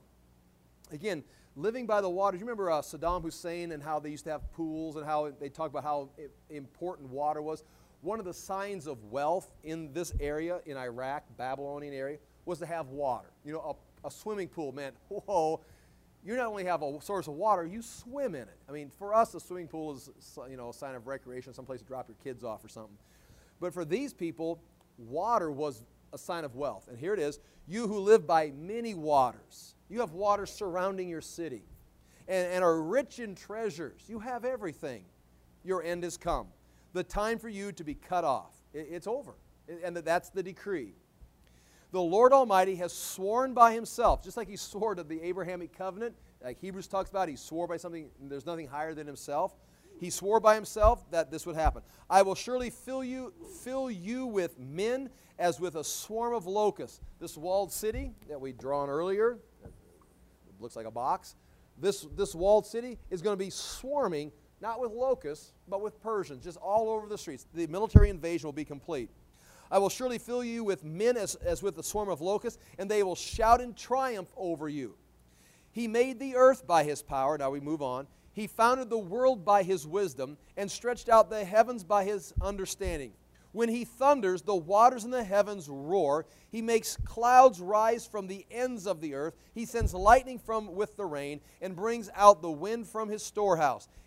Again, living by the waters. You remember uh, Saddam Hussein and how they used to have pools and how they talk about how important water was. One of the signs of wealth in this area, in Iraq, Babylonian area, was to have water. You know, a, a swimming pool meant, whoa, you not only have a source of water, you swim in it. I mean, for us, a swimming pool is, you know, a sign of recreation, someplace to drop your kids off or something. But for these people, water was a sign of wealth. And here it is, you who live by many waters. You have water surrounding your city and, and are rich in treasures. You have everything. Your end has come. The time for you to be cut off. It, it's over. And that's the decree. The Lord Almighty has sworn by himself, just like he swore to the Abrahamic covenant, like Hebrews talks about, he swore by something, there's nothing higher than himself. He swore by himself that this would happen. I will surely fill you, fill you with men as with a swarm of locusts. This walled city that we drawn earlier, it looks like a box. This, this walled city is going to be swarming, not with locusts, but with Persians, just all over the streets. The military invasion will be complete. I will surely fill you with men as, as with a swarm of locusts, and they will shout in triumph over you. He made the earth by his power. Now we move on. He founded the world by his wisdom and stretched out the heavens by his understanding. When he thunders, the waters in the heavens roar. He makes clouds rise from the ends of the earth. He sends lightning from with the rain and brings out the wind from his storehouse.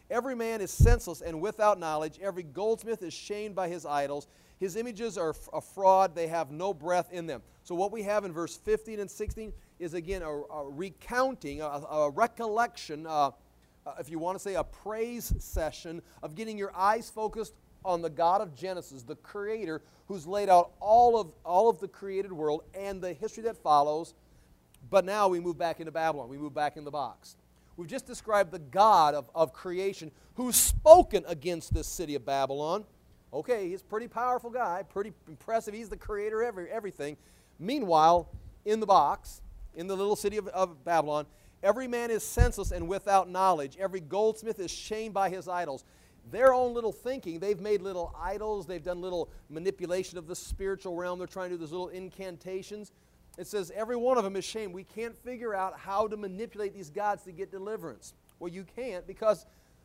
Every man is senseless and without knowledge. Every goldsmith is shamed by his idols. His images are a fraud. They have no breath in them. So what we have in verse fifteen and sixteen is, again, a, a recounting, a, a recollection, uh, uh, if you want to say a praise session of getting your eyes focused on the God of Genesis, the Creator, who's laid out all of, all of the created world and the history that follows. But now we move back into Babylon. We move back in the box. We've just described the God of, of creation who's spoken against this city of Babylon. Okay, he's a pretty powerful guy, pretty impressive. He's the creator of every, everything. Meanwhile, in the box, in the little city of, of Babylon, every man is senseless and without knowledge. Every goldsmith is shamed by his idols. Their own little thinking, they've made little idols. They've done little manipulation of the spiritual realm. They're trying to do those little incantations. It says every one of them is shamed. We can't figure out how to manipulate these gods to get deliverance. Well, you can't, because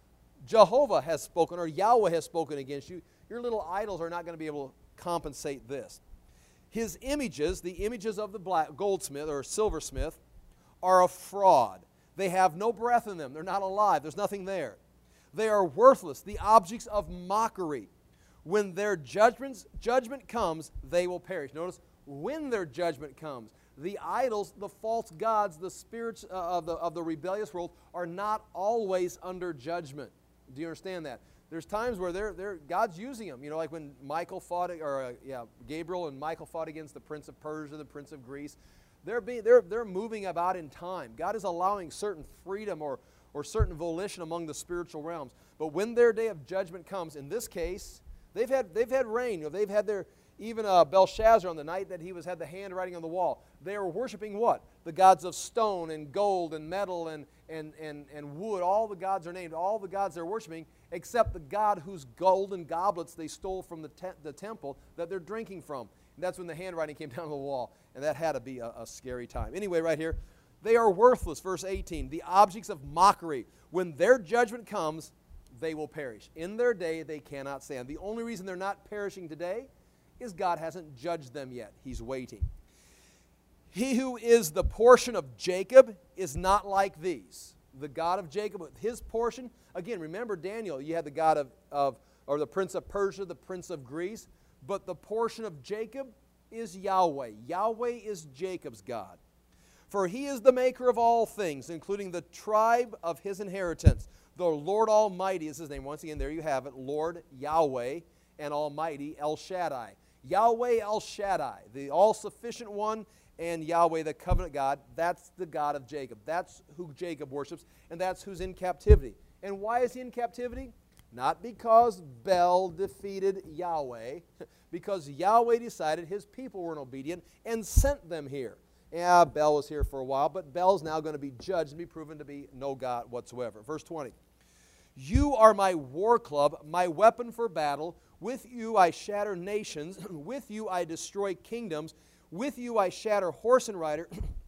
Jehovah has spoken, or Yahweh has spoken against you. Your little idols are not going to be able to compensate this. His images, the images of the black goldsmith or silversmith, are a fraud. They have no breath in them. They're not alive. There's nothing there. They are worthless, the objects of mockery. When their judgments, judgment comes, they will perish. Notice, when their judgment comes, the idols, the false gods, the spirits uh, of, the, of the rebellious world are not always under judgment. Do you understand that? There's times where they're, they're, God's using them. You know, like when Michael fought, or uh, yeah, Gabriel and Michael fought against the prince of Persia, the prince of Greece. They're, being, they're, they're moving about in time. God is allowing certain freedom or, or certain volition among the spiritual realms. But when their day of judgment comes, in this case, they've had, they've had rain. You know, they've had their, even uh, Belshazzar, on the night that he was had the handwriting on the wall, they were worshiping what? The gods of stone and gold and metal and, and, and, and wood. All the gods are named. All the gods they're worshiping, except the God whose golden goblets they stole from the, te the temple that they're drinking from. And that's when the handwriting came down on the wall. And that had to be a, a scary time. Anyway, right here, they are worthless, verse eighteen, the objects of mockery. When their judgment comes, they will perish. In their day, they cannot stand. The only reason they're not perishing today is God hasn't judged them yet. He's waiting. He who is the portion of Jacob is not like these. The God of Jacob, his portion, again, remember Daniel, you had the God of, of, or the prince of Persia, the prince of Greece, but the portion of Jacob is Yahweh. Yahweh is Jacob's God. For he is the maker of all things, including the tribe of his inheritance. The Lord Almighty is his name. Once again, there you have it, Lord Yahweh and Almighty El Shaddai. Yahweh El Shaddai, the all-sufficient one, and Yahweh, the covenant God, that's the God of Jacob. That's who Jacob worships, and that's who's in captivity. And why is he in captivity? Not because Bel defeated Yahweh, because Yahweh decided his people weren't obedient and sent them here. Yeah, Bel was here for a while, but Bel's now going to be judged and be proven to be no God whatsoever. Verse twenty. You are my war club, my weapon for battle. With you I shatter nations. With you I destroy kingdoms. With you I shatter horse and rider.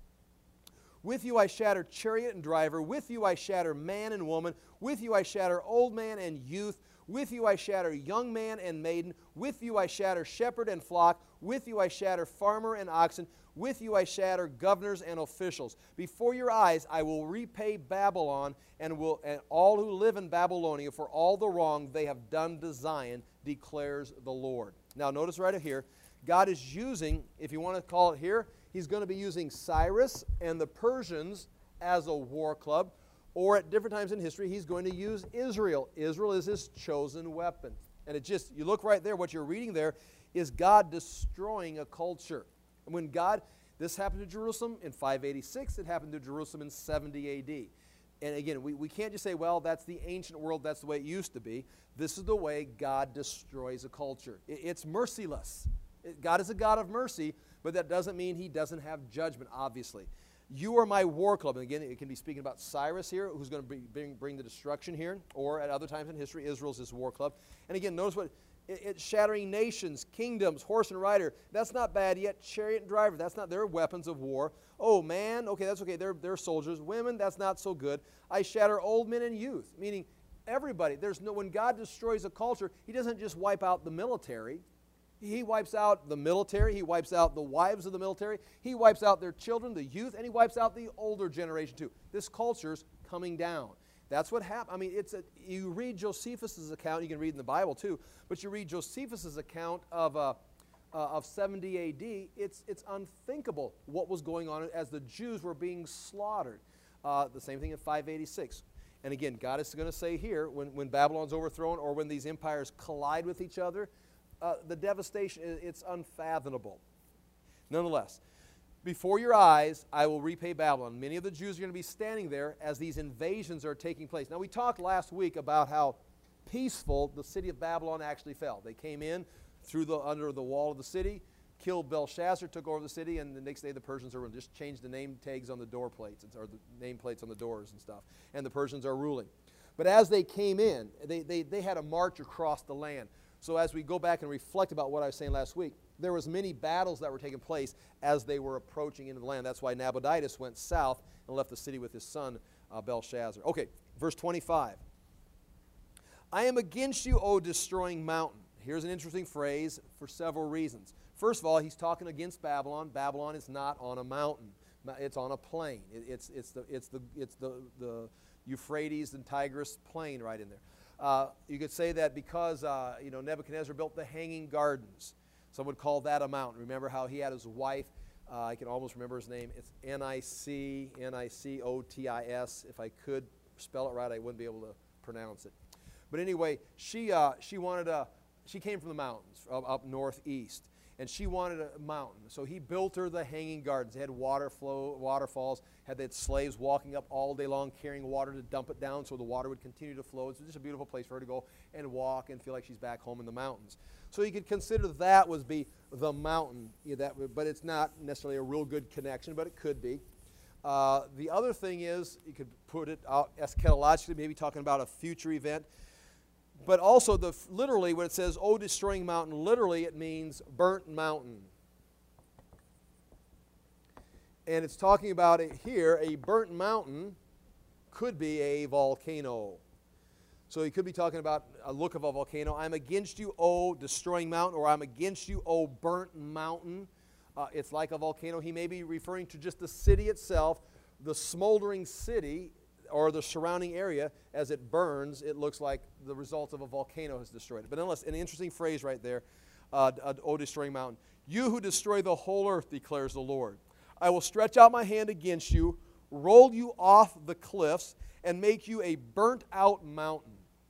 With you I shatter chariot and driver. With you I shatter man and woman. With you I shatter old man and youth. With you I shatter young man and maiden. With you I shatter shepherd and flock. With you I shatter farmer and oxen. With you I shatter governors and officials. Before your eyes I will repay Babylon and will and all who live in Babylonia for all the wrong they have done to Zion, declares the Lord. Now notice right here, God is using, if you want to call it here, he's going to be using Cyrus and the Persians as a war club, or at different times in history, he's going to use Israel. Israel is his chosen weapon. And it just, you look right there, what you're reading there is God destroying a culture. And when God, this happened to Jerusalem in five eighty-six, it happened to Jerusalem in seventy A D. And again, we, we can't just say, well, that's the ancient world, that's the way it used to be. This is the way God destroys a culture. It, it's merciless. It, God is a God of mercy, but that doesn't mean he doesn't have judgment, obviously. You are my war club. And again, it can be speaking about Cyrus here, who's going to bring, bring, bring the destruction here, or at other times in history, Israel's his war club. And again, notice what, it, it's shattering nations, kingdoms, horse and rider. That's not bad yet. Chariot and driver, that's not their weapons of war. Oh, man, okay, that's okay. They're, they're soldiers. Women, that's not so good. I shatter old men and youth, meaning everybody. There's no, when God destroys a culture, he doesn't just wipe out the military. He wipes out the military. He wipes out the wives of the military. He wipes out their children, the youth, and he wipes out the older generation too. This culture's coming down. That's what happened. I mean, it's a, you read Josephus' account, you can read in the Bible too, but you read Josephus' account of, uh, uh, of seventy A D, it's, it's unthinkable what was going on as the Jews were being slaughtered. Uh, the same thing in five eighty-six. And again, God is going to say here, when, when Babylon's overthrown or when these empires collide with each other, uh, the devastation, it's unfathomable. Nonetheless, before your eyes, I will repay Babylon. Many of the Jews are going to be standing there as these invasions are taking place. Now, we talked last week about how peaceful the city of Babylon actually fell. They came in through the under the wall of the city, killed Belshazzar, took over the city, and the next day the Persians are ruling. Just changed the name tags on the door plates, or the name plates on the doors and stuff. And the Persians are ruling. But as they came in, they, they, they had a march across the land. So as we go back and reflect about what I was saying last week, there was many battles that were taking place as they were approaching into the land. That's why Nabonidus went south and left the city with his son uh, Belshazzar. Okay, verse twenty-five. I am against you, O destroying mountain. Here's an interesting phrase for several reasons. First of all, he's talking against Babylon. Babylon is not on a mountain. It's on a plain. It, it's, it's, the, it's, the, it's the, the Euphrates and Tigris plain right in there. Uh, you could say that because uh, you know, Nebuchadnezzar built the Hanging Gardens. Some would call that a mountain. Remember how he had his wife, uh, I can almost remember his name. It's N I C, N I C O T I S. If I could spell it right, I wouldn't be able to pronounce it. But anyway, she, uh, she wanted a, she came from the mountains up, up northeast. And she wanted a mountain. So he built her the Hanging Gardens. They had water flow, waterfalls, had they had slaves walking up all day long carrying water to dump it down so the water would continue to flow. It's just a beautiful place for her to go and walk and feel like she's back home in the mountains. So you could consider that was be the mountain, you know, that, but it's not necessarily a real good connection, but it could be. Uh, the other thing is, you could put it out eschatologically, maybe talking about a future event. But also, the literally, when it says, "O destroying mountain," literally it means burnt mountain. And it's talking about it here, a burnt mountain could be a volcano. So he could be talking about a look of a volcano. I'm against you, O destroying mountain, or I'm against you, O burnt mountain. Uh, it's like a volcano. He may be referring to just the city itself, the smoldering city, or the surrounding area. As it burns, it looks like the result of a volcano has destroyed it. But nonetheless, an interesting phrase right there, uh, uh, O destroying mountain. You who destroy the whole earth, declares the Lord. I will stretch out my hand against you, roll you off the cliffs, and make you a burnt-out mountain.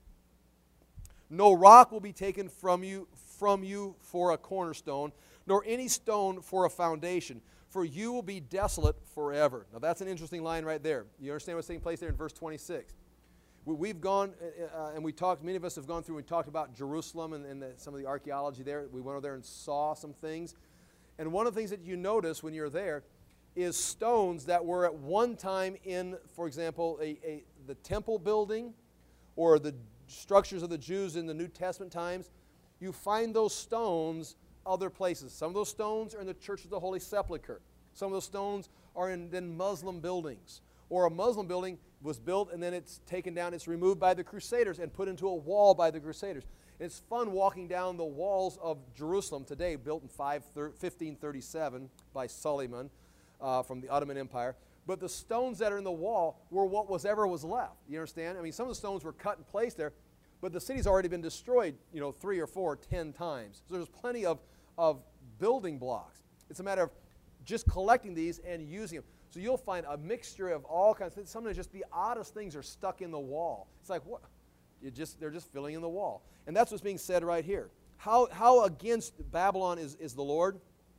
No rock will be taken from you, from you for a cornerstone, nor any stone for a foundation, for you will be desolate forever. Now that's an interesting line right there. You understand what's taking place there in verse twenty-six. We've gone, uh, and we talked, many of us have gone through, we talked about Jerusalem and, and the, some of the archaeology there. We went over there and saw some things. And one of the things that you notice when you're there is stones that were at one time in, for example, a, a, the temple building or the structures of the Jews in the New Testament times. You find those stones other places. Some of those stones are in the Church of the Holy Sepulchre. Some of those stones are in then Muslim buildings. Or a Muslim building was built and then it's taken down, it's removed by the Crusaders and put into a wall by the Crusaders. It's fun walking down the walls of Jerusalem today, built in fifteen thirty-seven by Suleiman uh, from the Ottoman Empire. But the stones that are in the wall were what was ever was left. You understand? I mean, some of the stones were cut and placed there, but the city's already been destroyed, you know, three or four, ten times. So there's plenty of, of building blocks. It's a matter of just collecting these and using them. So you'll find a mixture of all kinds of things. Some of just the oddest things are stuck in the wall. It's like, what? You just, they're just filling in the wall. And that's what's being said right here. How, how against Babylon is, is the Lord?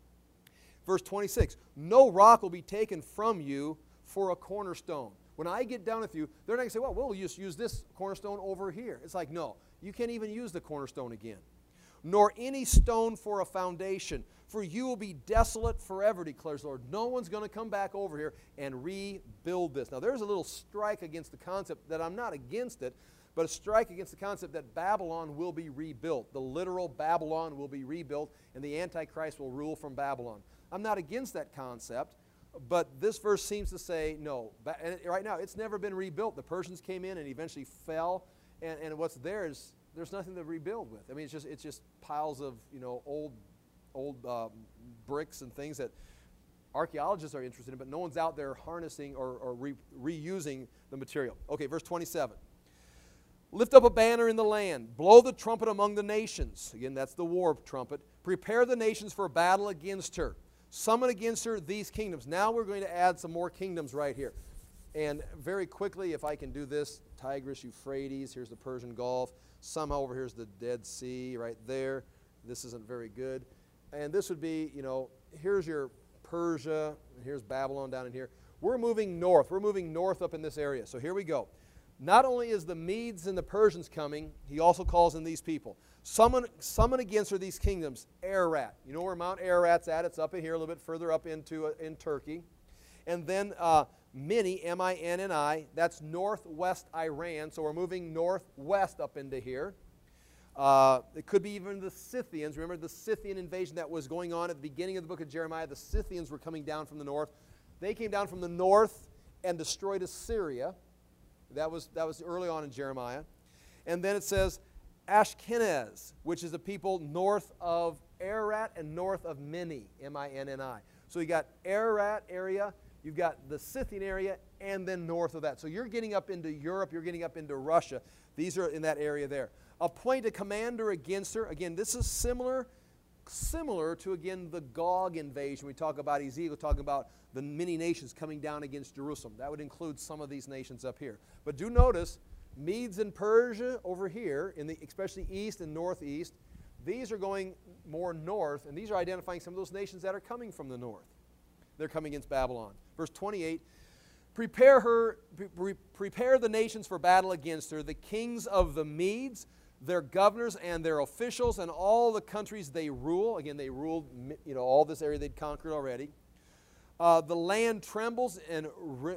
Verse twenty-six, no rock will be taken from you for a cornerstone. When I get down with you, they're not going to say, well, we'll just use this cornerstone over here. It's like, no, you can't even use the cornerstone again. Nor any stone for a foundation, for you will be desolate forever, declares the Lord. No one's going to come back over here and rebuild this. Now, there's a little strike against the concept that I'm not against it, but a strike against the concept that Babylon will be rebuilt. The literal Babylon will be rebuilt, and the Antichrist will rule from Babylon. I'm not against that concept, but this verse seems to say no. And right now, it's never been rebuilt. The Persians came in and eventually fell, and, and what's there is there's nothing to rebuild with. I mean, it's just it's just piles of you know old old um, bricks and things that archaeologists are interested in, but no one's out there harnessing or, or re, reusing the material. Okay, verse twenty-seven. Lift up a banner in the land. Blow the trumpet among the nations. Again, that's the war trumpet. Prepare the nations for battle against her. Summon against her these kingdoms. Now we're going to add some more kingdoms right here. And very quickly, if I can do this, Tigris, Euphrates, here's the Persian Gulf. Somehow over here's the Dead Sea right there. This isn't very good. And this would be, you know, here's your Persia, and here's Babylon down in here. We're moving north. We're moving north up in this area. So here we go. Not only is the Medes and the Persians coming, he also calls in these people. Summon, summon against her these kingdoms. Ararat. You know where Mount Ararat's at? It's up in here a little bit further up into uh, in Turkey. And then uh, Mini, M I N N I, that's northwest Iran. So we're moving northwest up into here. Uh, it could be even the Scythians. Remember the Scythian invasion that was going on at the beginning of the book of Jeremiah? The Scythians were coming down from the north. They came down from the north and destroyed Assyria. That was, that was early on in Jeremiah. And then it says Ashkenaz, which is the people north of Ararat and north of Mini, M I N N I. So you got Ararat area, you've got the Scythian area, and then north of that. So you're getting up into Europe, you're getting up into Russia. These are in that area there. Appoint a commander against her. Again, this is similar, similar to, again, the Gog invasion. We talk about Ezekiel talking about the many nations coming down against Jerusalem. That would include some of these nations up here. But do notice, Medes and Persia over here, in the especially east and northeast, these are going more north, and these are identifying some of those nations that are coming from the north. They're coming against Babylon. Verse twenty-eight, prepare her, pre prepare the nations for battle against her, the kings of the Medes, their governors and their officials, and all the countries they rule. Again, they ruled, you know, all this area they'd conquered already. Uh, the land trembles and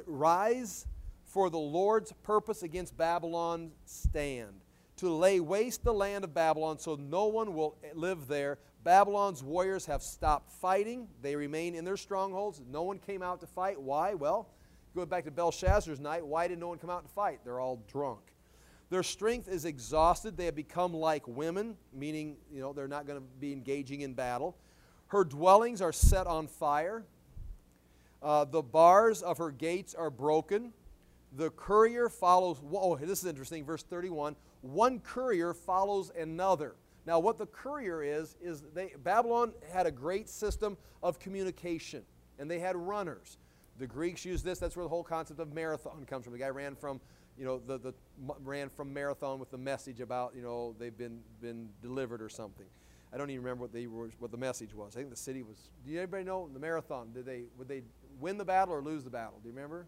rise, for the Lord's purpose against Babylon stand, to lay waste the land of Babylon so no one will live there. Babylon's warriors have stopped fighting. They remain in their strongholds. No one came out to fight. Why? Well, going back to Belshazzar's night, why did no one come out to fight? They're all drunk. Their strength is exhausted. They have become like women, meaning, you know, they're not going to be engaging in battle. Her dwellings are set on fire. Uh, the bars of her gates are broken. The courier follows, oh, this is interesting, verse thirty-one. One courier follows another. Now, what the courier is, is they, Babylon had a great system of communication, and they had runners. The Greeks used this. That's where the whole concept of marathon comes from. The guy ran from, you know, the, the ran from marathon with the message about, you know, they've been been delivered or something. I don't even remember what they were, what the message was. I think the city was. Do anybody know the marathon? Did they would they win the battle or lose the battle? Do you remember?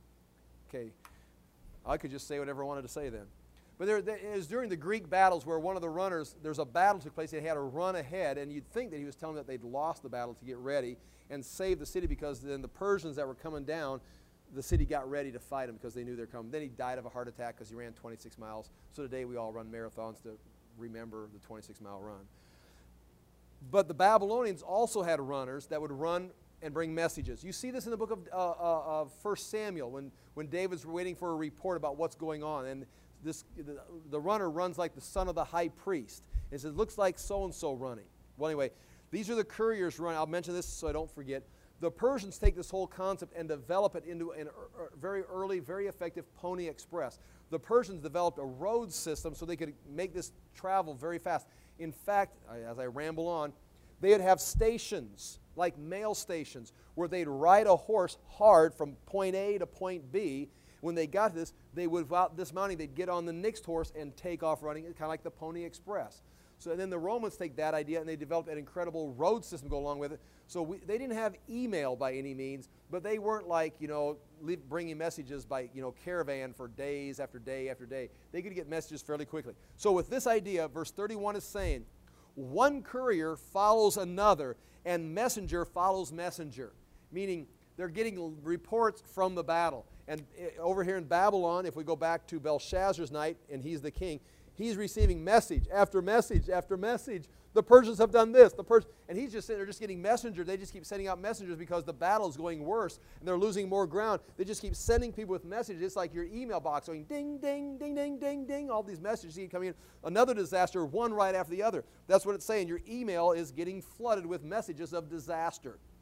Okay, I could just say whatever I wanted to say then. But there, there, it was during the Greek battles where one of the runners, there's a battle took place. They had to run ahead, and you'd think that he was telling them that they'd lost the battle to get ready and save the city, because then the Persians that were coming down, the city got ready to fight him because they knew they were coming. Then he died of a heart attack because he ran twenty-six miles. So today we all run marathons to remember the twenty-six mile run. But the Babylonians also had runners that would run and bring messages. You see this in the book of, uh, uh, of First Samuel when, when David's waiting for a report about what's going on. And this, the, the runner runs like the son of the high priest. It says, looks like so-and-so running. Well, anyway, these are the couriers running. I'll mention this so I don't forget. The Persians take this whole concept and develop it into a very early, very effective Pony Express. The Persians developed a road system so they could make this travel very fast. In fact, as I ramble on, they would have stations, like mail stations, where they'd ride a horse hard from point A to point B. When they got to this, they would, without dismounting, they'd get on the next horse and take off running, kind of like the Pony Express. So then the Romans take that idea and they developed an incredible road system to go along with it. So we, they didn't have email by any means, but they weren't like, you know, leave, bringing messages by, you know, caravan for days after day after day. They could get messages fairly quickly. So with this idea, verse thirty-one is saying, one courier follows another, and messenger follows messenger, meaning they're getting reports from the battle. And over here in Babylon, if we go back to Belshazzar's night, and he's the king, he's receiving message after message after message. The Persians have done this. The Pers and he's just sitting there just getting messengers. They just keep sending out messengers because the battle is going worse and they're losing more ground. They just keep sending people with messages. It's like your email box going ding, ding, ding, ding, ding, ding. All these messages keep coming in. Another disaster, one right after the other. That's what it's saying. Your email is getting flooded with messages of disaster.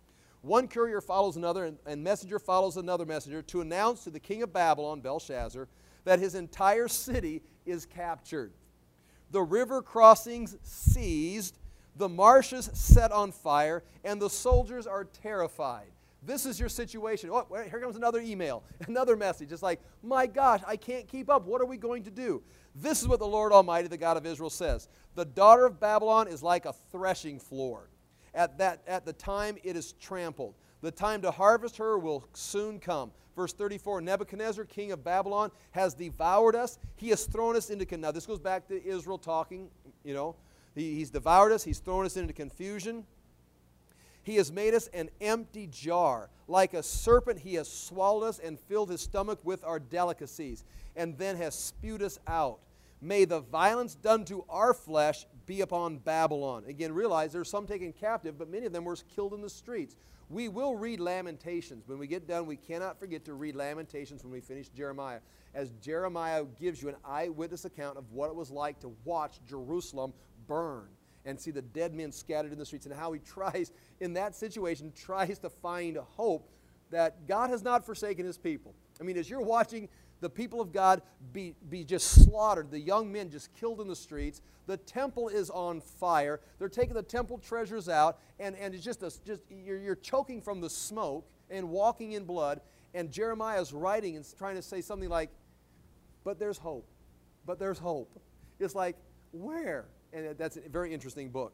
One courier follows another, and, and messenger follows another messenger to announce to the king of Babylon, Belshazzar, that his entire city is captured. The river crossings seized, the marshes set on fire, and the soldiers are terrified. This is your situation. Oh, wait, here comes another email, another message. It's like, my gosh, I can't keep up. What are we going to do? This is what the Lord Almighty, the God of Israel, says. The daughter of Babylon is like a threshing floor. At, that, at the time it is trampled. The time to harvest her will soon come. Verse thirty-four, Nebuchadnezzar, king of Babylon, has devoured us. He has thrown us into, now this goes back to Israel talking, you know. He, he's devoured us. He's thrown us into confusion. He has made us an empty jar. Like a serpent, he has swallowed us and filled his stomach with our delicacies, and then has spewed us out. May the violence done to our flesh be upon Babylon. Again, realize there's some taken captive, but many of them were killed in the streets. We will read Lamentations. When we get done, we cannot forget to read Lamentations when we finish Jeremiah, as Jeremiah gives you an eyewitness account of what it was like to watch Jerusalem burn and see the dead men scattered in the streets, and how he tries, in that situation, tries to find hope that God has not forsaken his people. I mean, as you're watching the people of God be, be just slaughtered, the young men just killed in the streets, the temple is on fire, they're taking the temple treasures out, and, and it's just, a, just you're, you're choking from the smoke and walking in blood, and Jeremiah's writing and trying to say something like, but there's hope, but there's hope. It's like, where? And that's a very interesting book.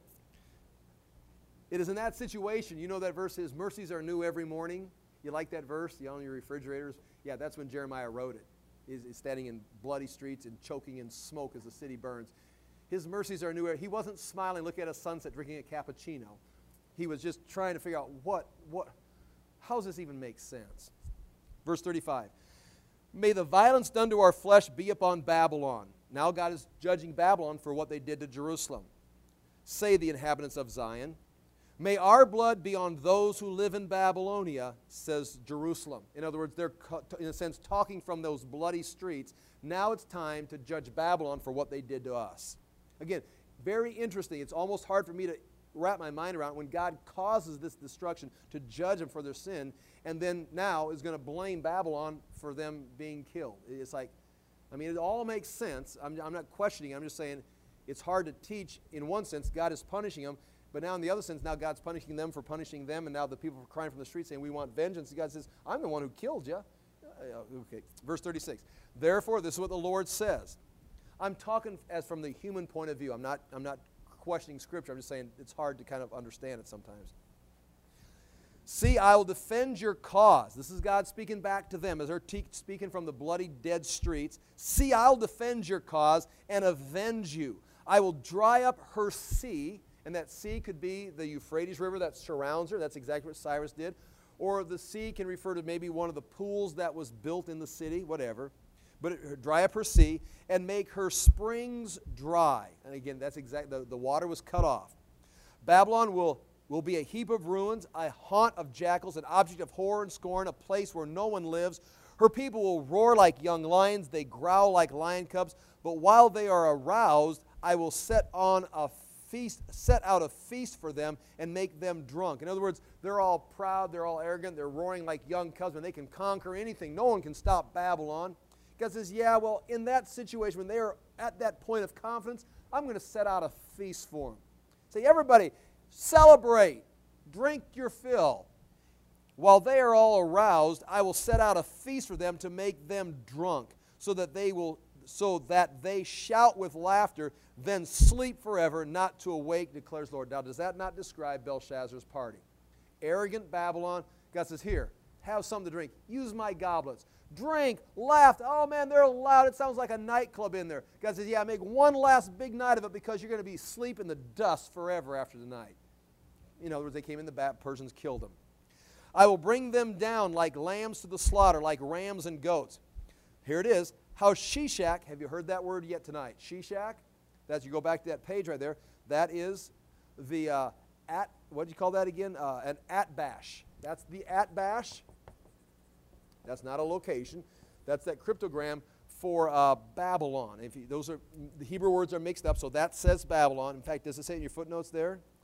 It is in that situation, you know that verse is, mercies are new every morning. You like that verse? You on your refrigerators? Yeah, that's when Jeremiah wrote it. He's, he's standing in bloody streets and choking in smoke as the city burns. His mercies are new. He wasn't smiling, looking at a sunset, drinking a cappuccino. He was just trying to figure out what, what, how does this even make sense? Verse thirty-five. May the violence done to our flesh be upon Babylon. Now God is judging Babylon for what they did to Jerusalem. Say the inhabitants of Zion. May our blood be on those who live in Babylonia, says Jerusalem. In other words, they're, in a sense, talking from those bloody streets. Now it's time to judge Babylon for what they did to us. Again, very interesting. It's almost hard for me to wrap my mind around when God causes this destruction to judge them for their sin, and then now is going to blame Babylon for them being killed. It's like, I mean, it all makes sense. I'm, I'm not questioning. I'm just saying it's hard to teach. In one sense, God is punishing them. But now in the other sense, now God's punishing them for punishing them, and now the people are crying from the streets saying, we want vengeance. And God says, I'm the one who killed you. Uh, okay, verse thirty-six. Therefore, this is what the Lord says. I'm talking as from the human point of view. I'm not, I'm not questioning Scripture. I'm just saying it's hard to kind of understand it sometimes. See, I will defend your cause. This is God speaking back to them as they're te- speaking from the bloody, dead streets. See, I'll defend your cause and avenge you. I will dry up her sea. And that sea could be the Euphrates River that surrounds her. That's exactly what Cyrus did. Or the sea can refer to maybe one of the pools that was built in the city, whatever. But it, dry up her sea and make her springs dry. And again, that's exactly, the, the water was cut off. Babylon will, will be a heap of ruins, a haunt of jackals, an object of horror and scorn, a place where no one lives. Her people will roar like young lions. They growl like lion cubs. But while they are aroused, I will set on a feast, set out a feast for them and make them drunk. In other words, they're all proud, they're all arrogant, they're roaring like young cubs, and they can conquer anything. No one can stop Babylon. God says, yeah, well, in that situation, when they are at that point of confidence, I'm going to set out a feast for them. Say, everybody, celebrate, drink your fill. While they are all aroused, I will set out a feast for them to make them drunk, so that they will so that they shout with laughter, then sleep forever, not to awake, declares the Lord. Now, does that not describe Belshazzar's party? Arrogant Babylon. God says, here, have something to drink. Use my goblets. Drink, laugh. Oh, man, they're loud. It sounds like a nightclub in there. God says, yeah, make one last big night of it because you're going to be asleep in the dust forever after the night. In other words, they came in the back, Persians killed them. I will bring them down like lambs to the slaughter, like rams and goats. Here it is. How Shishak, have you heard that word yet tonight? Shishak, that's, you go back to that page right there, that is the, uh, at, what do you call that again? Uh, an Atbash. That's the Atbash. That's not a location. That's that cryptogram for uh, Babylon. If you, those are, the Hebrew words are mixed up, so that says Babylon. In fact, does it say in your footnotes there?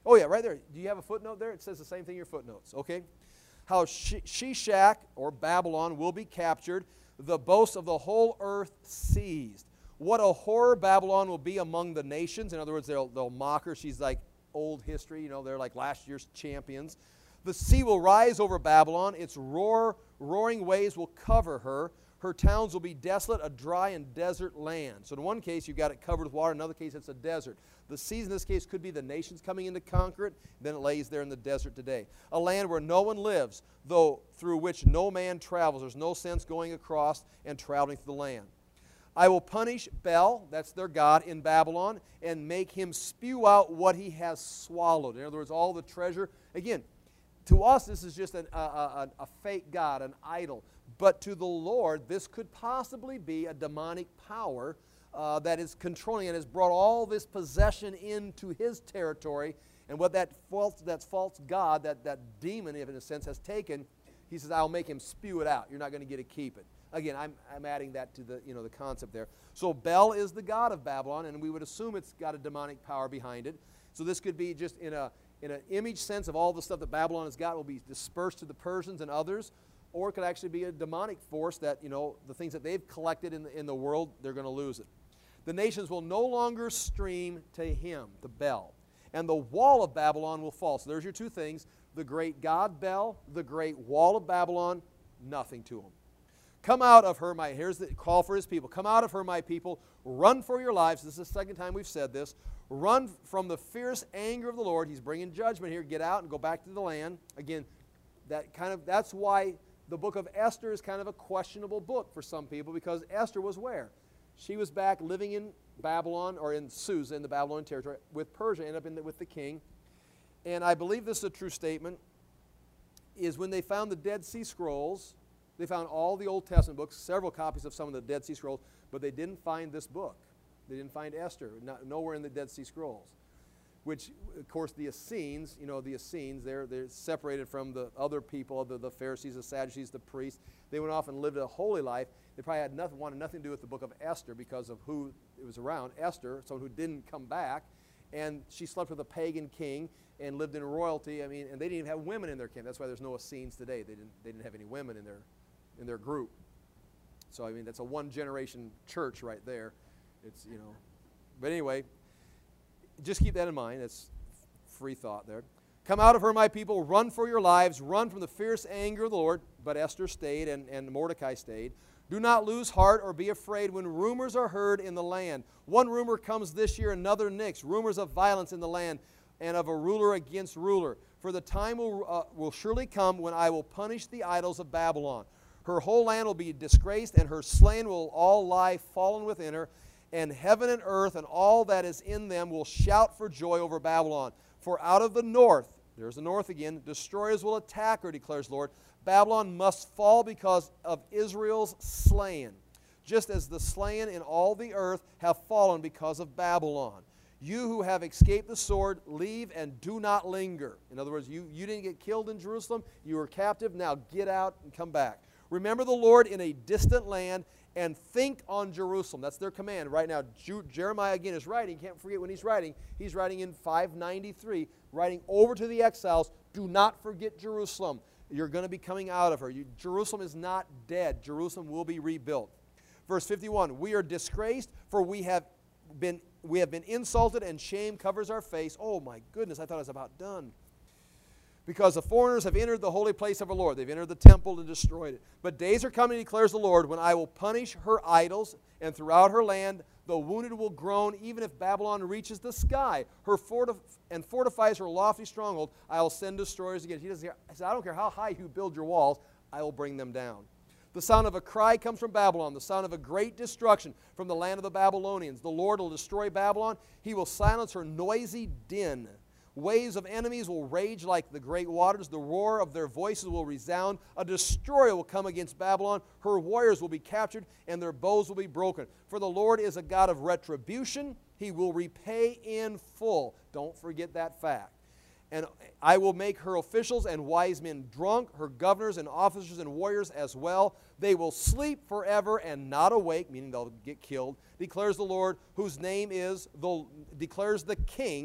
Oh, yeah, right there. Do you have a footnote there? It says the same thing in your footnotes, okay? How Sheshach, or Babylon, will be captured, the boast of the whole earth seized. What a horror Babylon will be among the nations. In other words, they'll, they'll mock her. She's like old history. You know, they're like last year's champions. The sea will rise over Babylon. Its roar, roaring waves will cover her. Her towns will be desolate, a dry and desert land. So in one case, you've got it covered with water. In another case, it's a desert. The seas in this case could be the nations coming in to conquer it. Then it lays there in the desert today. A land where no one lives, though through which no man travels. There's no sense going across and traveling through the land. I will punish Bel, that's their god, in Babylon, and make him spew out what he has swallowed. In other words, all the treasure. Again, to us, this is just an, a, a, a fake god, an idol. But to the Lord, this could possibly be a demonic power uh, that is controlling and has brought all this possession into his territory. And what that false, that false god, that, that demon, if in a sense, has taken, he says, I'll make him spew it out. You're not going to get to keep it. Again, I'm, I'm adding that to the, you know, the concept there. So Bel is the god of Babylon, and we would assume it's got a demonic power behind it. So this could be just in a in an image sense of all the stuff that Babylon has got will be dispersed to the Persians and others, or it could actually be a demonic force that, you know, the things that they've collected in the, in the world, they're going to lose it. The nations will no longer stream to him, to Bel, and the wall of Babylon will fall. So there's your two things, the great god Bel, the great wall of Babylon, nothing to him. Come out of her, my, here's the call for his people. Come out of her, my people. Run for your lives. This is the second time we've said this. Run from the fierce anger of the Lord. He's bringing judgment here. Get out and go back to the land. Again, that kind of, that's why the book of Esther is kind of a questionable book for some people, because Esther was where? She was back living in Babylon, or in Susa, in the Babylonian territory, with Persia, ended up in the, with the king. And I believe this is a true statement, is when they found the Dead Sea Scrolls, they found all the Old Testament books, several copies of some of the Dead Sea Scrolls, but they didn't find this book. They didn't find Esther, not, nowhere in the Dead Sea Scrolls. Which, of course, the Essenes, you know, the Essenes, they're, they're separated from the other people, the, the Pharisees, the Sadducees, the priests. They went off and lived a holy life. They probably had nothing, wanted nothing to do with the book of Esther because of who it was around. Esther, someone who didn't come back, and she slept with a pagan king and lived in royalty. I mean, and they didn't even have women in their camp. That's why there's no Essenes today. They didn't, they didn't have any women in their in their group. So, I mean, that's a one-generation church right there. It's, you know. But anyway, just keep that in mind. That's free thought there. Come out of her, my people. Run for your lives. Run from the fierce anger of the Lord. But Esther stayed, and, and Mordecai stayed. Do not lose heart or be afraid when rumors are heard in the land. One rumor comes this year, another next. Rumors of violence in the land and of a ruler against ruler. For the time will, uh, will surely come when I will punish the idols of Babylon. Her whole land will be disgraced, and her slain will all lie fallen within her. And heaven and earth and all that is in them will shout for joy over Babylon. For out of the north, there's the north again, destroyers will attack her, declares the Lord. Babylon must fall because of Israel's slain, just as the slain in all the earth have fallen because of Babylon. You who have escaped the sword, leave and do not linger. In other words, you, you didn't get killed in Jerusalem. You were captive. Now get out and come back. Remember the Lord in a distant land and think on Jerusalem. That's their command. Right now, Ju- Jeremiah again is writing. Can't forget when he's writing. He's writing in five ninety-three, writing over to the exiles, do not forget Jerusalem. You're going to be coming out of her. You, Jerusalem is not dead. Jerusalem will be rebuilt. Verse fifty-one, we are disgraced, for we have been we have been insulted, and shame covers our face. Oh my goodness, I thought I was about done. Because the foreigners have entered the holy place of our Lord. They've entered the temple and destroyed it. But days are coming, declares the Lord, when I will punish her idols, and throughout her land the wounded will groan, even if Babylon reaches the sky. Her fortif- and fortifies her lofty stronghold. I will send destroyers again. He doesn't care. I said, I don't care how high you build your walls, I will bring them down. The sound of a cry comes from Babylon, the sound of a great destruction from the land of the Babylonians. The Lord will destroy Babylon. He will silence her noisy din. Waves of enemies will rage like the great waters. The roar of their voices will resound. A destroyer will come against Babylon. Her warriors will be captured, and their bows will be broken. For the Lord is a God of retribution. He will repay in full. Don't forget that fact. And I will make her officials and wise men drunk, her governors and officers and warriors as well. They will sleep forever and not awake, meaning they'll get killed, declares the Lord, whose name is, the, declares the King,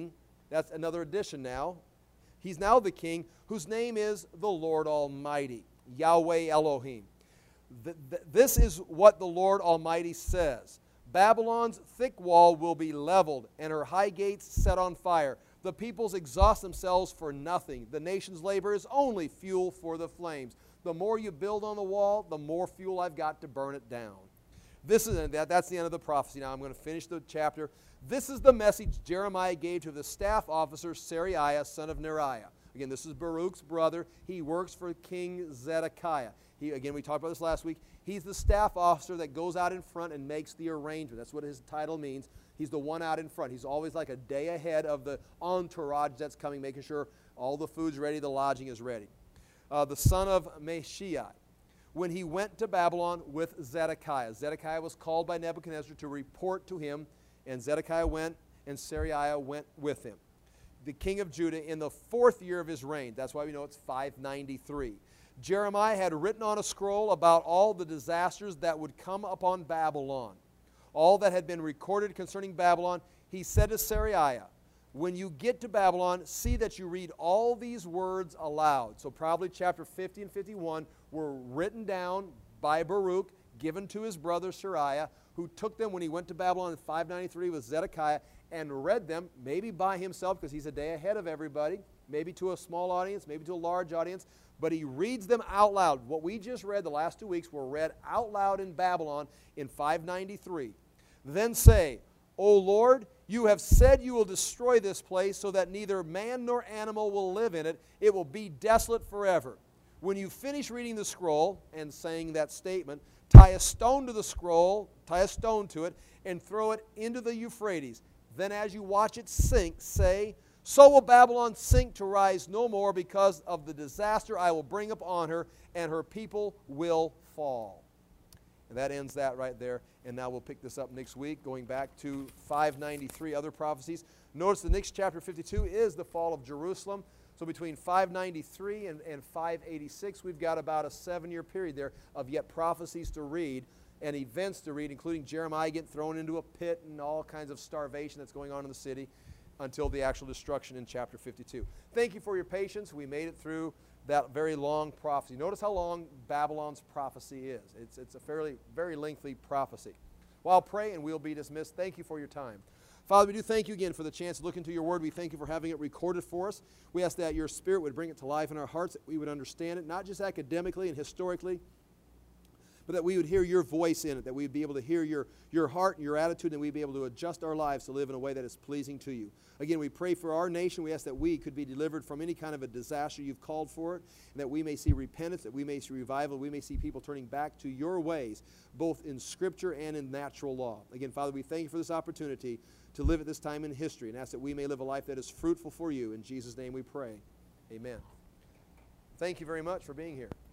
That's another addition now. He's now the king whose name is the Lord Almighty, Yahweh Elohim. Th- th- this is what the Lord Almighty says. Babylon's thick wall will be leveled and her high gates set on fire. The peoples exhaust themselves for nothing. The nation's labor is only fuel for the flames. The more you build on the wall, the more fuel I've got to burn it down. This is that, that's the end of the prophecy. Now I'm going to finish the chapter. This is the message Jeremiah gave to the staff officer Seraiah, son of Neriah. Again, this is Baruch's brother. He works for King Zedekiah. He, again, we talked about this last week. He's the staff officer that goes out in front and makes the arrangement. That's what his title means. He's the one out in front. He's always like a day ahead of the entourage that's coming, making sure all the food's ready, the lodging is ready. Uh, the son of Meshiai, when he went to Babylon with Zedekiah. Zedekiah was called by Nebuchadnezzar to report to him, and Zedekiah went, and Seraiah went with him. The king of Judah in the fourth year of his reign. That's why we know it's five ninety-three. Jeremiah had written on a scroll about all the disasters that would come upon Babylon. All that had been recorded concerning Babylon. He said to Seraiah, when you get to Babylon, see that you read all these words aloud. So probably chapter fifty and fifty-one were written down by Baruch, given to his brother Seraiah, who took them when he went to Babylon in five ninety-three with Zedekiah and read them, maybe by himself because he's a day ahead of everybody, maybe to a small audience, maybe to a large audience, but he reads them out loud. What we just read the last two weeks were read out loud in Babylon in five ninety-three. Then say, O Lord, you have said you will destroy this place so that neither man nor animal will live in it. It will be desolate forever. When you finish reading the scroll and saying that statement, tie a stone to the scroll, tie a stone to it, and throw it into the Euphrates. Then as you watch it sink, say, so will Babylon sink to rise no more because of the disaster I will bring upon her, and her people will fall. And that ends that right there. And now we'll pick this up next week, going back to five ninety-three, other prophecies. Notice the next chapter fifty-two is the fall of Jerusalem. So between five ninety-three and, and five eighty-six, we've got about a seven-year period there of yet prophecies to read and events to read, including Jeremiah getting thrown into a pit and all kinds of starvation that's going on in the city until the actual destruction in chapter fifty-two. Thank you for your patience. We made it through that very long prophecy. Notice how long Babylon's prophecy is. It's, it's a fairly, very lengthy prophecy. Well, I'll pray and we'll be dismissed. Thank you for your time. Father, we do thank you again for the chance to look into your word. We thank you for having it recorded for us. We ask that your Spirit would bring it to life in our hearts, that we would understand it, not just academically and historically, but that we would hear your voice in it, that we would be able to hear your, your heart and your attitude, and we'd be able to adjust our lives to live in a way that is pleasing to you. Again, we pray for our nation. We ask that we could be delivered from any kind of a disaster you've called for it, and that we may see repentance, that we may see revival, we may see people turning back to your ways, both in Scripture and in natural law. Again, Father, we thank you for this opportunity to live at this time in history, and ask that we may live a life that is fruitful for you. In Jesus' name we pray. Amen. Thank you very much for being here.